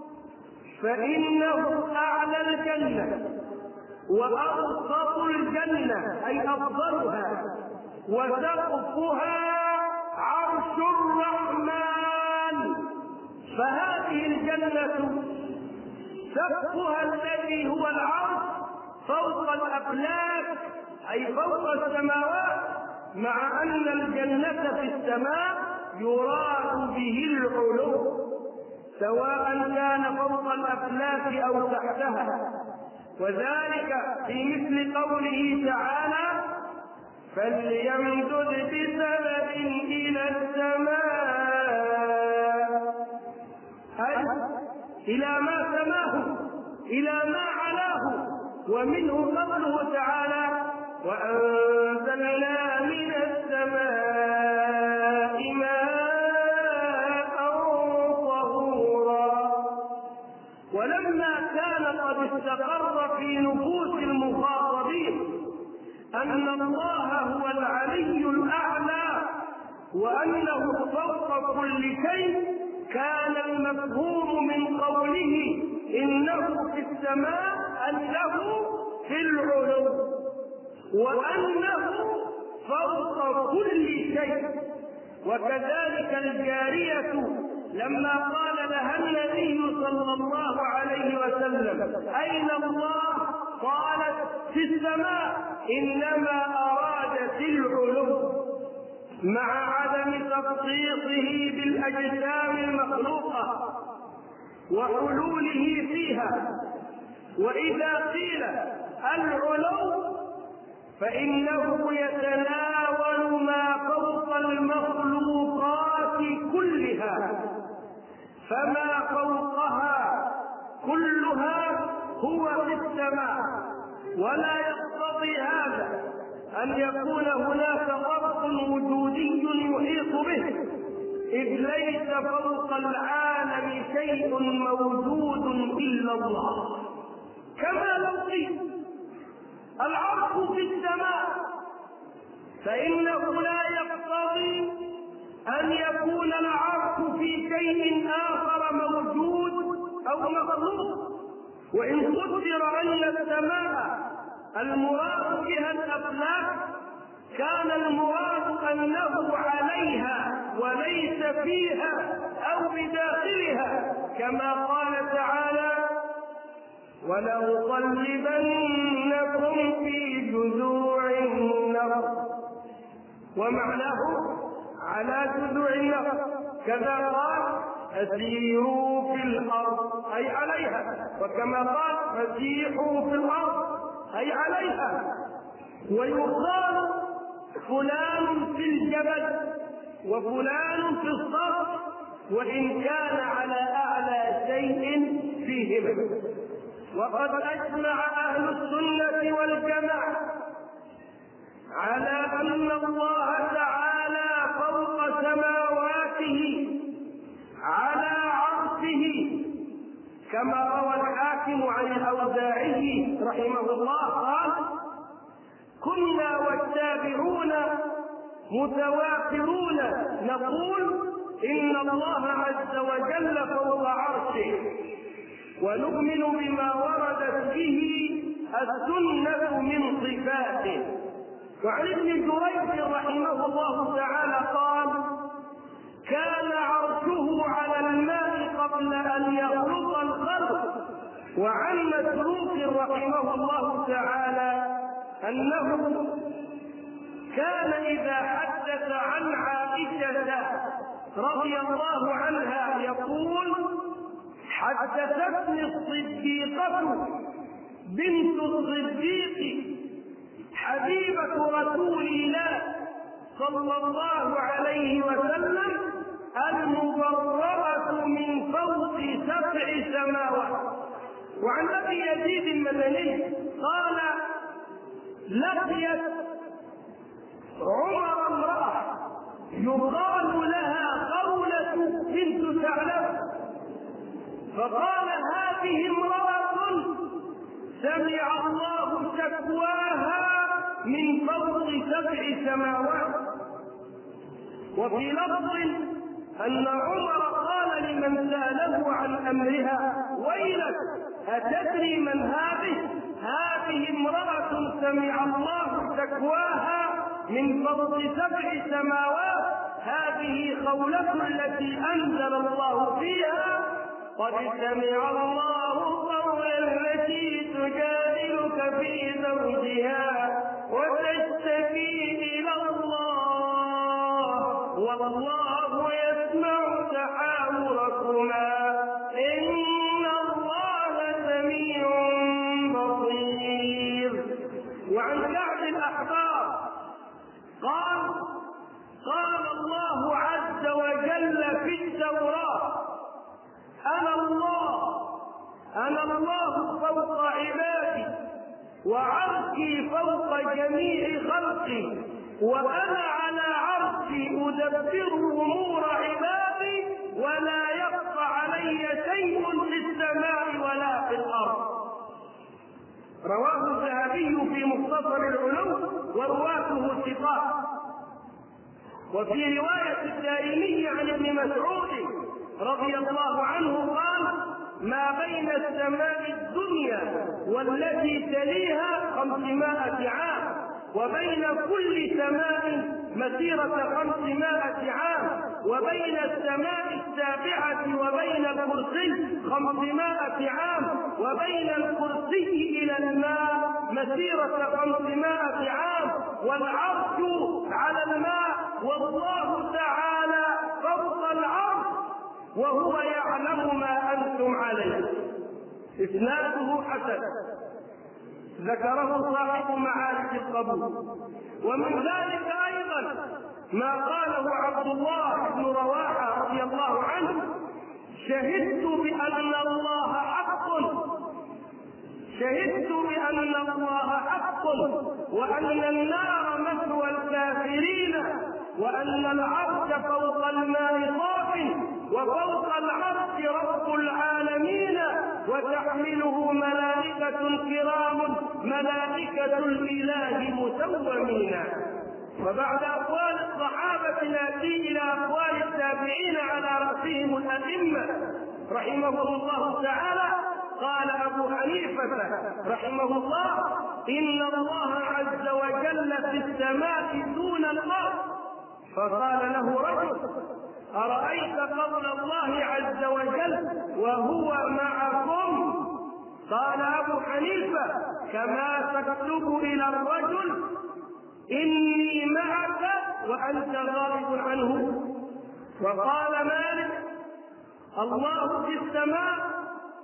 فإنه أعلى الجنة وأوسط الجنة أي أفضلها، وسقفها عرش الرحمن. فهذه الجنة سقفها الذي هو العرش فوق الأفلاك أي فوق السماوات، مع أن الجنة في السماء يراد به العلو، سواء كان فوق الأفلاك أو تحتها. وذلك في مثل قوله تعالى: فليمدد بسبب إلى السماء، أي إلى ما سماه، إلى ما علاه. ومنه قوله تعالى: وأنزلنا من السماء ماء طهورا. ولما كان قد استقر في نفوس المخاطبين أن الله هو العلي الأعلى وأنه فوق كل شيء، كان المفهوم من قوله إنه في السماء أنه في العلو، وأنه فوق كل شيء. وكذلك الجارية لما قال لها النبي صلى الله عليه وسلم: أين الله؟ قالت: في السماء، إنما أرادت العلو، مع عدم تخصيصه بالأجسام المخلوقة وحلوله فيها. وإذا قيل العلو فإنه يتناول ما فوق المخلوقات كلها، فما فوقها كلها هو في السماء. ولا يقتضي هذا أن يكون هناك ضبط وجودي يحيط به، إذ ليس فوق العالم شيء موجود إلا الله. كما لو قيل العرش في السماء، فإنه لا يقتضي أن يكون العرش في شيء آخر موجود أو مخلوق. وإن قدر أن السماء المراد بها الأفلاك، كان المراد أنه عليها وليس فيها أو بداخلها، كما قال تعالى: ولأصلبنكم في جذوع النخل، ومعناه على جذوع النخل. كذا قال: فسيروا في الأرض أي عليها، وكما قال: فسيحوا في الأرض أي عليها. ويقال فلان في الجبل وفلان في الصخر، وإن كان على أعلى شيء فيهما. وقد أجمع أهل السنة والجماعة على أن الله تعالى فوق سماواته على عرشه، كما روى الحاكم عن الأوزاعي رحمه الله قال: كنا والتابعون متوافرون نقول إن الله عز وجل فوق عرشه، ونؤمن بما وردت به السنة من صفاته. وعن ابن جريج رحمه الله تعالى قال: كان عرشه على الماء قبل أن يخلق الخلق. وعن مسروق رحمه الله تعالى أنه كان إذا حدث عن عائشة رضي الله عنها يقول: حدثتني الصديقة بنت الصديق حبيبة رسول الله صلى الله عليه وسلم المبرأة من فوق 7 سماوات. وعن أبي يزيد المدني قال: لقيت عمر امرأة يقال لها خولة بنت ثعلب، فقال: هذه امرأة سمع الله شكواها من فوق 7 سماوات. وفي لفظ أن عمر قال لمن سأله عن أمرها: ويلك، أتدري من هذه؟ هذه امرأة سمع الله شكواها من فوق 7 سماوات، هذه خولة التي أنزل الله فيها: قد سمع الله قول التي تجادلك في زوجها وتشتكي إلى الله والله يسمع تحاوركما إن الله سميع بصير. وعن كعب الأحبار قال: قال الله عز وجل في التوراة: أنا الله فوق عبادي وعرشي فوق جميع خلقي وأنا على عرشي أدبر أمور عبادي ولا يخفى علي شيء في السماء ولا في الأرض. رواه الذهبي في مختصر العلوم ورواته ثقات. وفي رواية الدارمي عن ابن مسعود رضي الله عنه قال: ما بين السماء الدنيا والتي تليها 500 عام، وبين كل سماء مسيرة 500 عام، وبين السماء السابعة وبين الكرسي 500 عام، وبين الكرسي إلى الماء مسيرة 500 عام، والعرش على الماء، والله تعالى فوق العرش وهو يعلم ما أنتم عليه. إسناده حسن، ذكره صاحب معارف القبول. ومن ذلك أيضا ما قاله عبد الله بن رواحة رضي الله عنه: شهدت بأن الله حق وأن النار مثوى الكافرين وأن العرش فوق الماء صاف وفوق العرش رب العالمين وتحمله ملائكة كرام ملائكة الإله مسومين. وبعد أقوال الصحابة نأتي إلى أقوال التابعين على رأسهم الأئمة رحمهم الله تعالى. قال أبو حنيفة رحمه الله: إن الله عز وجل في السماء دون الأرض. فقال له رجل: أرأيت قول الله عز وجل وهو معكم؟ قال أبو حنيفة: كما تكتب إلى الرجل إني معك وأنت غائب عنه. وقال مالك: الله في السماء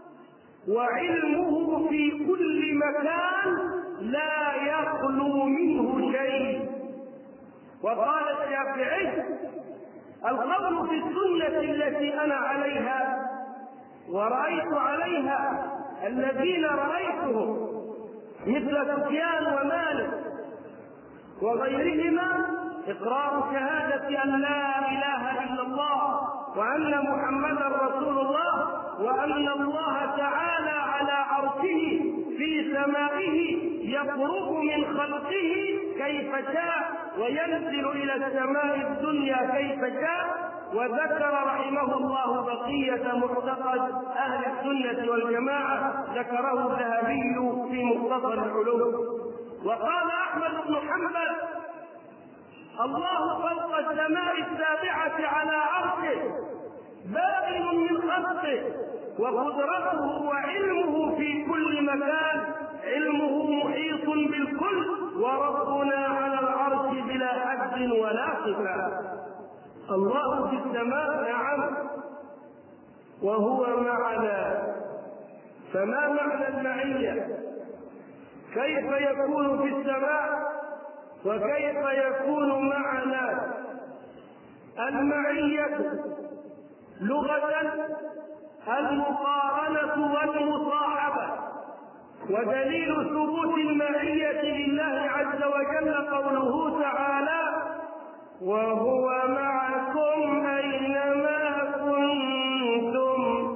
وعلمه في كل مكان لا يخلو منه شيء. وقال الشافعي: القول في السنة التي أنا عليها ورأيت عليها الذين رأيتهم مثل سفيان ومالك وغيرهما إقرار شهادة أن لا إله إلا الله وأن محمدا رسول الله وأن الله تعالى على عرشه في سمائه يقرب من خلقه كيف شاء وينزل إلى السماء الدنيا كيف شاء. وذكر رحمه الله بقية معتقد أهل السنة والجماعة ذكره الذهبي في مختصر العلوم. وقال أحمد بن حنبل: الله فوق السماء السابعة على عرشه بائن من خلقه وقدرته وعلمه في كل مكان، علمه محيط بالكل وربنا على العرش بلا حد ولا صفة. الله في السماء نعم وهو معنا، فما معنى المعية؟ كيف يكون في السماء وكيف يكون معنا؟ المعية لغة المقارنة والمصاحبة. ودليل ثبوت المعية لله عز وجل قوله تعالى: وهو معكم أينما كنتم.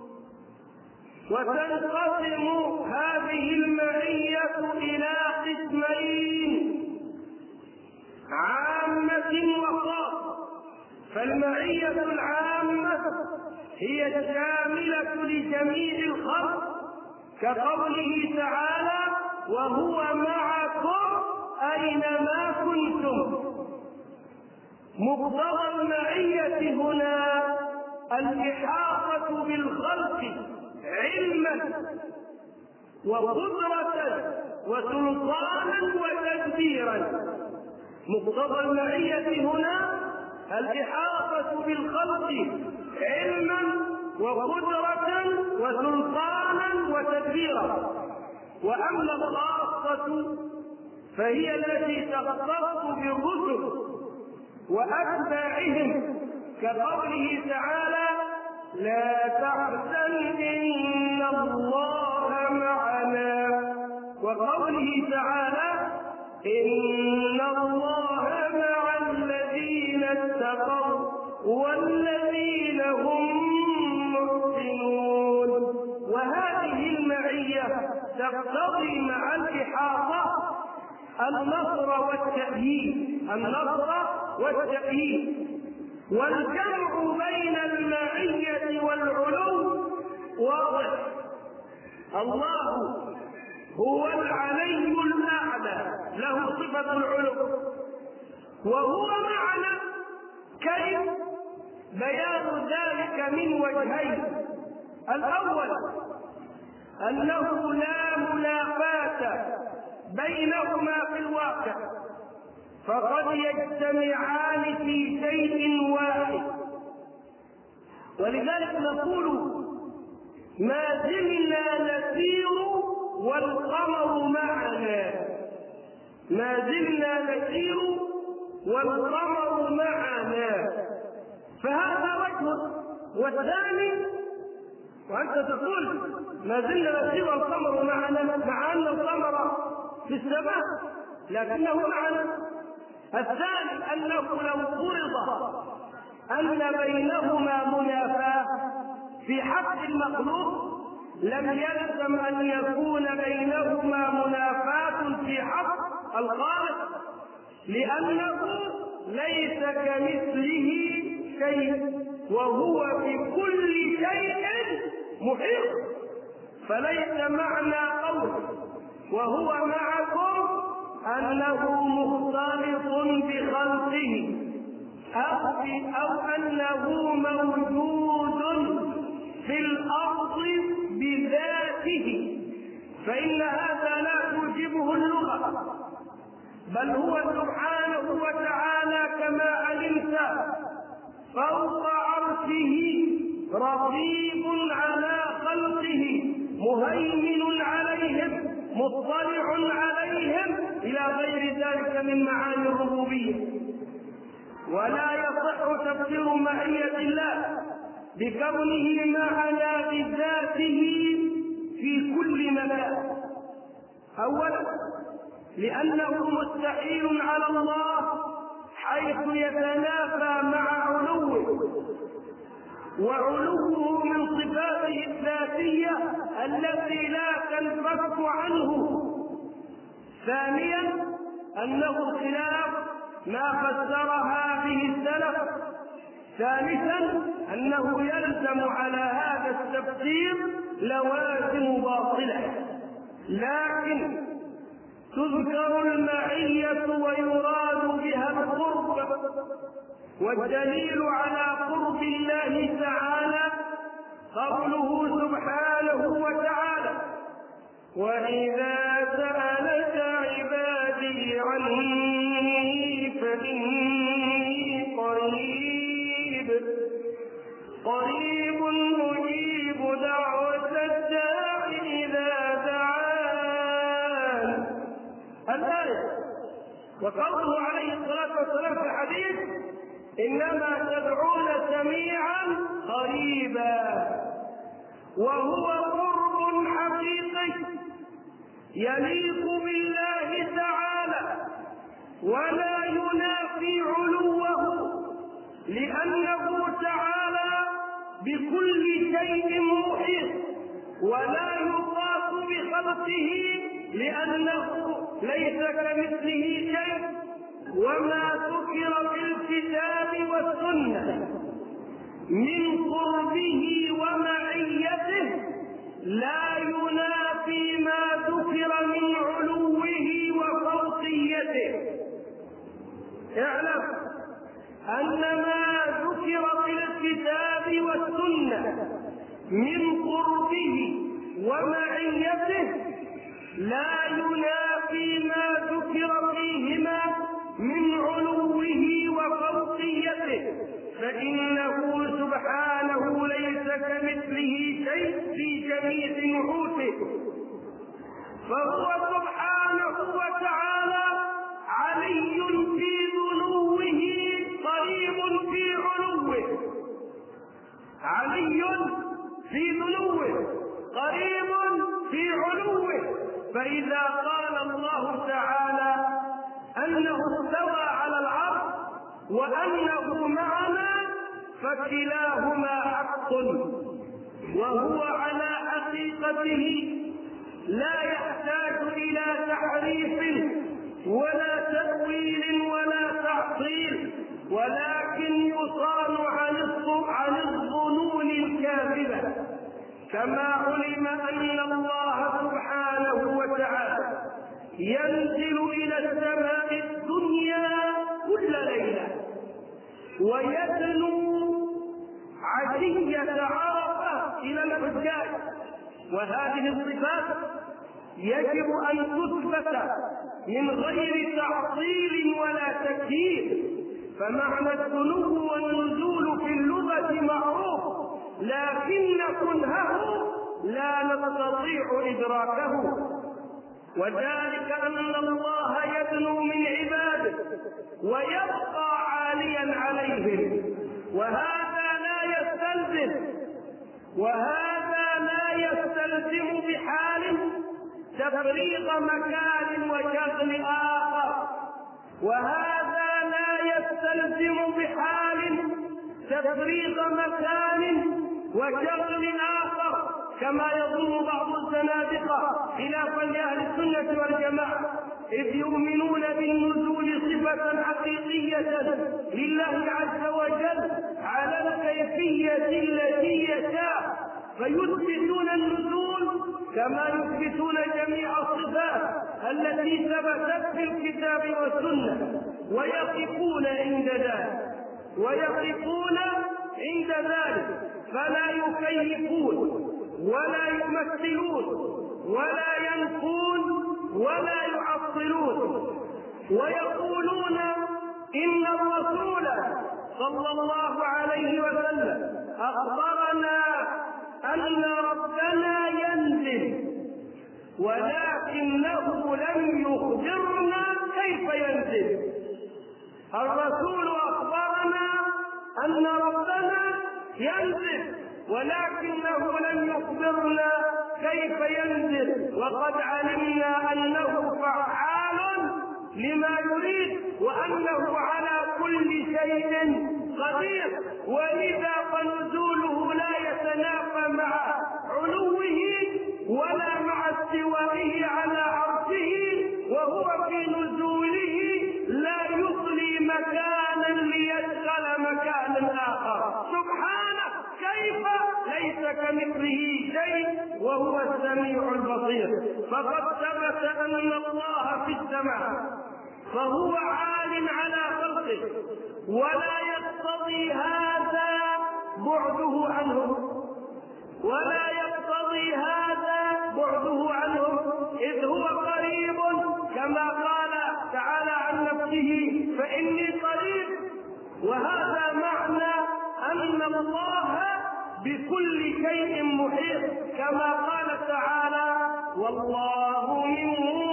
وتنقسم هذه المعية إلى قسمين: عامة وخاصة. فالمعية العامة هي الشاملة لجميع الخلق، كقوله تعالى: وهو معكم أينما كنتم. مقتضى المعية هنا الإحاطة بالخلق علما وقدرة وسلطانا وتدبيرا. مقتضى المعية هنا الإحاطة بالخلق علما وقدرة وسلطانا وتدبيرا. وأما الخاصة فهي التي تختص بالرسل وأتباعهم، كقوله تعالى: لا تحزن إن الله معنا، وقوله تعالى: إن الله مع الذين اتقوا والذين هم محسنون. وهذه المعية تقتضي مع الإحاطة النصر والتأييد. والجمع بين المعية والعلو واضح. الله هو العلي الأعلى، له صفة العلو، وهو معنا. كيف؟ بيان ذلك من وجهين: الأول أنه لا منافاة بينهما في الواقع، فقد يجتمعان في شيء واحد. ولذلك نقول: ما زلنا نسير والقمر معنا. ما زلنا نسير والقمر معنا، فهذا وجه. والثاني: وأنت تقول ما زلنا نسير والقمر معنا، مع أن القمر في السماء لكنه معنا. الثاني أنه لو فرض أن بينهما منافاة في حق المخلوق لم يلزم أن يكون بينهما منافاة في حق الخالق، لأنه ليس كمثله شيء وهو بكل شيء محيط. فليس معنى قوله وهو معكم أنه مختلط بخلقه أو أنه موجود في الأرض بذاته، فإن هذا لا توجبه اللغة، بل هو سبحانه وتعالى كما علمت فوق عرشه رقيب على خلقه مهيمن عليهم مطلع عليهم إلى غير ذلك من معاني الربوبية. ولا يصح تفسير معية الله بكونه معنا بذاته في كل مكان. أولا لأنه مستحيل على الله حيث يتنافى مع علوه، وعلوه من صفاته الذاتية التي لا تنفك عنه. ثانيا أنه خلاف ما فسرها به السلف. ثالثا أنه يلزم على هذا التفسير لوازم باطلة، لكن تذكر المعية ويراد بها القرب. والدليل على قرب الله تعالى قوله سبحانه وتعالى: وإذا سألك عبادي عني فإني قريب أجيب دعوة الداع إذا دعان. الآية. وقوله عليه الصلاة والسلام في الحديث: إنما تدعون سميعا قريبا. وهو قرب حقيقي يليق بالله تعالى ولا ينافي علوه، لأنه تعالى بكل شيء محيط، ولا يقاس بخلقه لأنه ليس كمثله شيء. وما ذكر في الكتاب والسنة من قربه ومعيته لا ينافي ما ذكر من علوه وفوقيته. اعلم أن ما ذكر في الكتاب والسنة من قربه ومعيته لا ينافي ما ذكر فيهما من علوه وفوقيته، فإنه سبحانه ليس كمثله شيء في جميع نعوته، فهو سبحانه وتعالى علي في دنوه قريب في علوه، علي في دنوه قريب في علوه. فإذا قال الله تعالى أنه استوى على العرش وأنه معنا فكلاهما حق، وهو على حقيقته لا يحتاج إلى تحريف ولا تأويل ولا تعطيل، ولكن يصان عن الظنون الكاذبة. كما علم أن الله سبحانه وتعالى ينزل إلى السماء الدنيا كل ليلة ويدنو عشية عرفة إلى الحجاج، وهذه الصفات يجب أن تثبت من غير تعطيل ولا تكييف. فمعنى الدنو والنزول في اللغة معروف، لكن كنهه لا نستطيع إدراكه، وذلك أن الله يدنو من عباده ويبقى عاليا عليهم، وهذا لا يستلزم بحال تفريق مكان وشغل آخر، وهذا لا يستلزم بحال تفريق مكان وشغل آخر كما يظن بعض الزنادقة خلافا لأهل السنة والجماعة، إذ يؤمنون بالنزول صفة حقيقية لله عز وجل على الكيفية التي يشاء، فيثبتون النزول كما يثبتون جميع الصفات التي ثبتت في الكتاب والسنة، ويقفون عند ذلك فلا يكيفون ولا يمثلون ولا ينفون ولا يعطلون، ويقولون إن الرسول صلى الله عليه وسلم أخبرنا أن ربنا ينزل، ولكنه لم يخبرنا كيف ينزل. الرسول أخبرنا أن ربنا ينزل ولكنه لم يخبرنا كيف ينزل، وقد علمنا أنه فعال لما يريد وأنه على كل شيء قدير، ولذا فنزوله لا يتنافى مع علوه ولا مع استوائه على عرشه، وهو في نزوله لا يطلي مكانا ليدخل مكانا آخر سبحانه، كيف ليس كمثله شيء وهو السميع البصير. فقد ثبت أن الله في السماء فهو عال على خلقه، ولا يقتضي هذا بعده عنهم، إذ هو قريب كما قال تعالى عن نفسه فإني قريب، وهذا معنى أن الله بكل شيء محيط، كما قال تعالى والله من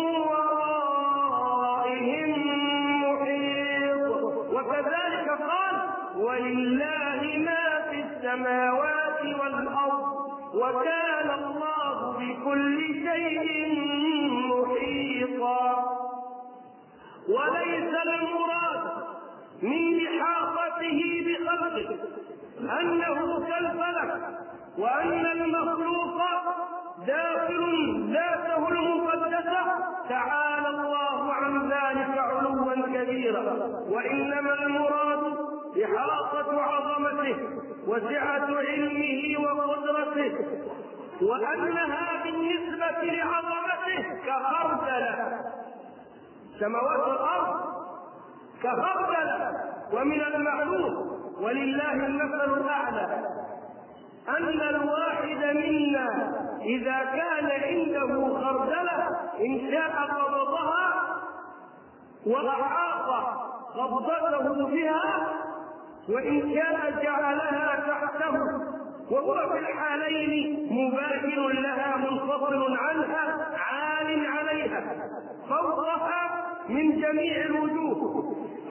ورائهم محيط، وكذلك قال ولله ما في السماوات والأرض وكان الله بكل شيء محيطا. وليس المراد من إحاطته بخلقه أنه كالفلك، وأن المخلوق داخل ذاته المقدسة، تعالى الله عن ذلك علوا كبيرا، وإنما المراد إحاطة عظمته وسعة علمه وقدرته، وأنها بالنسبة لعظمته كخردلة، سماوات الأرض كخردلة. ومن المعلوم ولله المثل الأعلى أن الواحد منا إذا كان عنده خردلة إن شاء قبضها وأحاط قبضته بها، وإن شاء جعلها تحته، وهو في الحالين مباين لها منفصل عنها عال عليها فوقها من جميع الوجوه.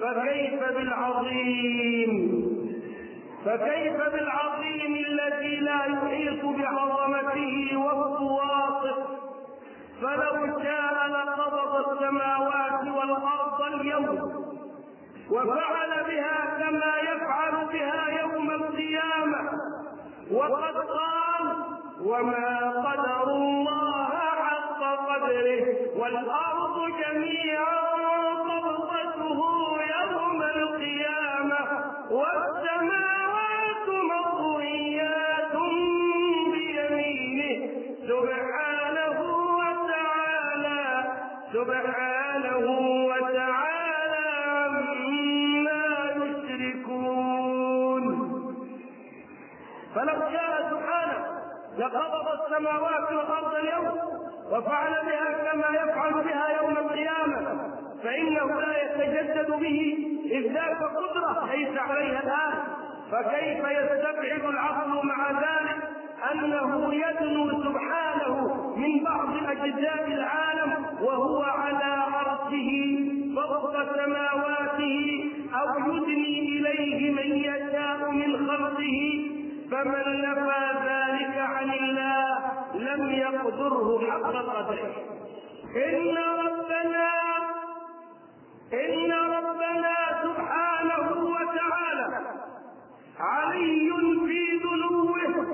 فكيف بالعظيم الذي لا يحيط بعظمته وهو واصف. فلو شاء لقبض السماوات والأرض اليوم وفعل بها كما يفعل بها يوم القيامة، وقد قال: وما قدر الله حق قدره والأرض جميعا قبضته يوم القيامة والسماوات مطويات بيمينه سبحانه وتعالى عما يشركون. فلو شاء سبحانه لقبض السماوات والأرض اليوم وفعل بها كما يفعل بها يوم القيامة، فإنه لا يتجدد به إذ ذاك قدرة ليس عليها الآن. فكيف يستبعد العقل مع ذلك أنه يدنو سبحانه من بعض أجزاء العالم وهو على عرشه فوق سماواته، أو يدني إليه من يشاء من خلقه؟ فمن نفى ذلك عن الله لم يقدره حق قدره. إن ربنا سبحانه وتعالى علي في دنوه،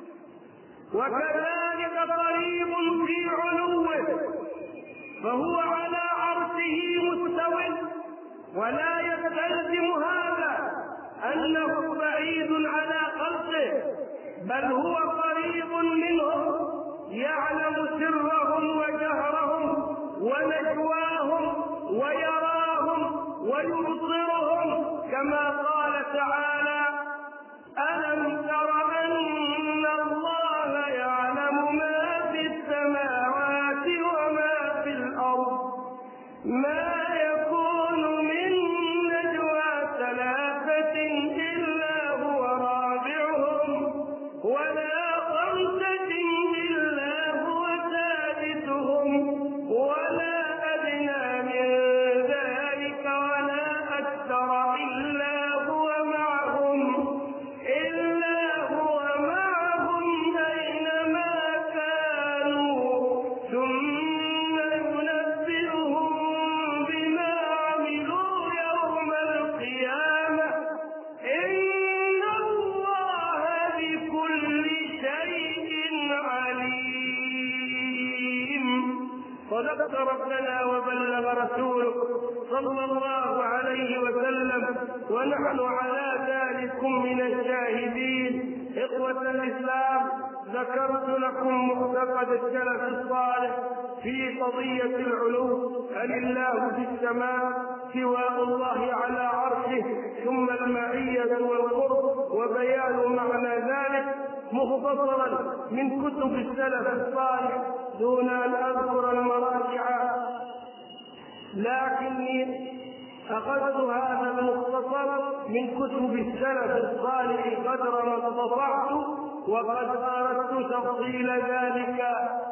وكذلك قريب في علوه، فهو على عرشه مستو، ولا يستلزم هذا أنه بعيد على خلقه، بل هو قريب منهم، يعلم سرهم وجهرهم ونجواهم ويراهم ويبصرهم، كما قال تعالى: ألم تر أن الله يعلم ما في السماوات وما في الأرض، ما يكون من نجوى ثلاثة إلا هو رابعهم، ولا خمسة إلا هو سادسهم، ولا أدنى من ذلك ولا أكثر إلا هو معهم أينما كانوا، ثم ينبئهم بما عملوا يوم القيامة، إن الله بكل شيء عليم. صدقت ربنا وبلغ رسوله صلى الله عليه وسلم، ونحن على ذلك من الشاهدين. إخوة الإسلام، ذكرت لكم معتقد السلف الصالح في قضية العلو: هل الله في السماء؟ سواء الله على عرشه، ثم المعية والقرب، وبيان معنى ذلك مختصرا من كتب السلف الصالح دون أن أذكر المراجع، لكني أخذت هذا المختصر من كتب السلف الصالح قدر ما استطعت، وقد أردت تفصيل ذلك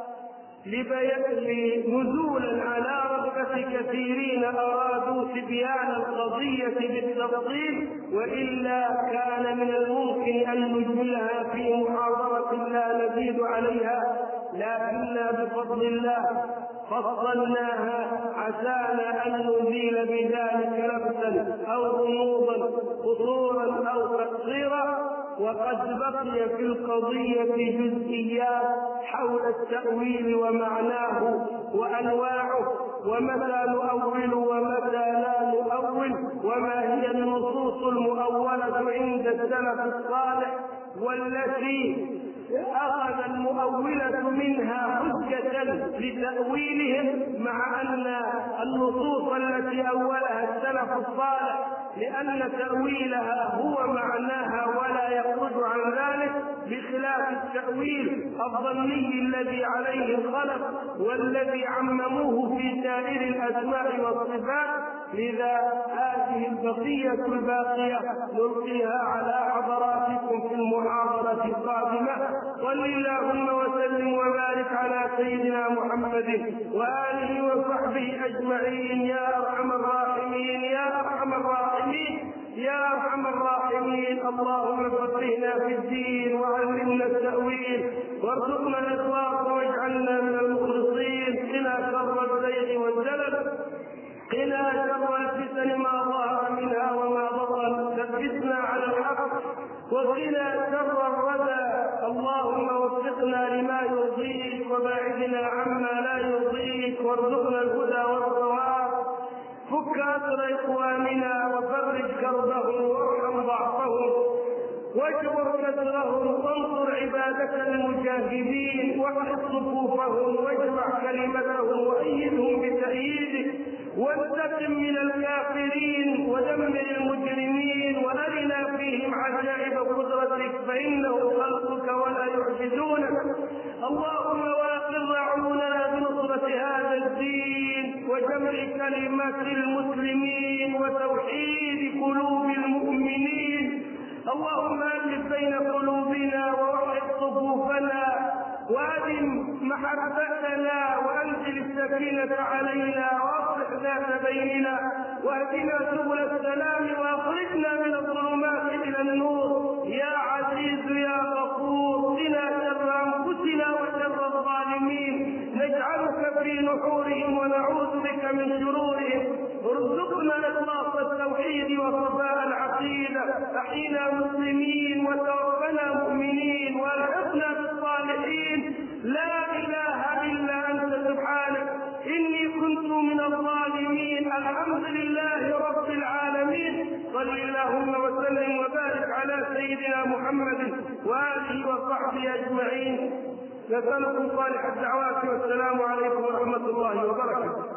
نزولا على رغبة كثيرين أرادوا تبيان القضية بالتفصيل، وإلا كان من الممكن أن نجملها في محاضرة لا نزيد عليها، لكننا بفضل الله فصلناها عسانا أن نزيل بذلك لبسا أو غموضا قصورا أو تقصيرا. وقد بقي في القضية جزئيات حول التأويل ومعناه وأنواعه، ومتى نؤول ومتى لا نؤول، وما هي النصوص المؤولة عند السلف الصالح والتي أخذ المؤولة منها حجة لتأويلهم، مع أن النصوص التي أولها السلف الصالح لأن تأويلها هو معناها ولا يخرج عن ذلك، بخلاف التأويل الظني الذي عليه الخلف والذي عمموه في سائر الأسماء والصفات. لذا هذه البقية الباقية نلقيها على حضراتكم في المحاضرة القادمة. صل اللهم وسلم وبارك على سيدنا محمد وآله وصحبه أجمعين يا أرحم الراحمين يا أرحم الراحمين يا أرحم الراحمين. اللهم فقهنا في الدين وعلمنا التأويل وارزقنا الإخلاص واجعلنا من المخلصين. قنا شر الزيغ والزلل، قنا شر الفتن ما ظهر منها وما بطن، ثبتنا على الحق وقنا شر الردى. اللهم وفقنا لما يرضيك وباعدنا عما لا يرضيك، وارزقنا الهدى والصواب. فك أسر إخواننا وفرج كربهم وارحم ضعفهم واجبر كسرهم، وانصر عبادك المجاهدين واحفظ صفوفهم واجمع كلمتهم وأيدهم بتأييدك، وانتقم من الكافرين ودمر المجرمين، وأرنا فيهم عجائب قدرتك فإنه خلقك ولا يعجزونك. اللهم واقر عيوننا بنصرة هذا الدين وجمع كلمات المسلمين وتوحيد قلوب المؤمنين. اللهم ألف بين قلوبنا ووحد صفوفنا وأدم محبتنا وأنزل السكينة علينا وأصلح ذات بيننا واهدنا سبل السلام وأخرجنا من الظلمات إلى النور. يا عزيز يا غفور، قنا شر أنفسنا وشر الظالمين، نجعلك في نحورهم ونعوذ بك من شرورهم. ارزقنا إخلاص التوحيد وصفاء العقيدة، أحينا مسلمين وتوفنا مؤمنين والحقنا بالصالحين. لا إله إلا أنت سبحانك إني كنت من الظالمين. الحمد لله رب العالمين. صل اللهم وسلم وبارك على سيدنا محمد وآله وصحبه أجمعين. نسألكم صالح الدعوات والسلام عليكم ورحمة الله وبركاته.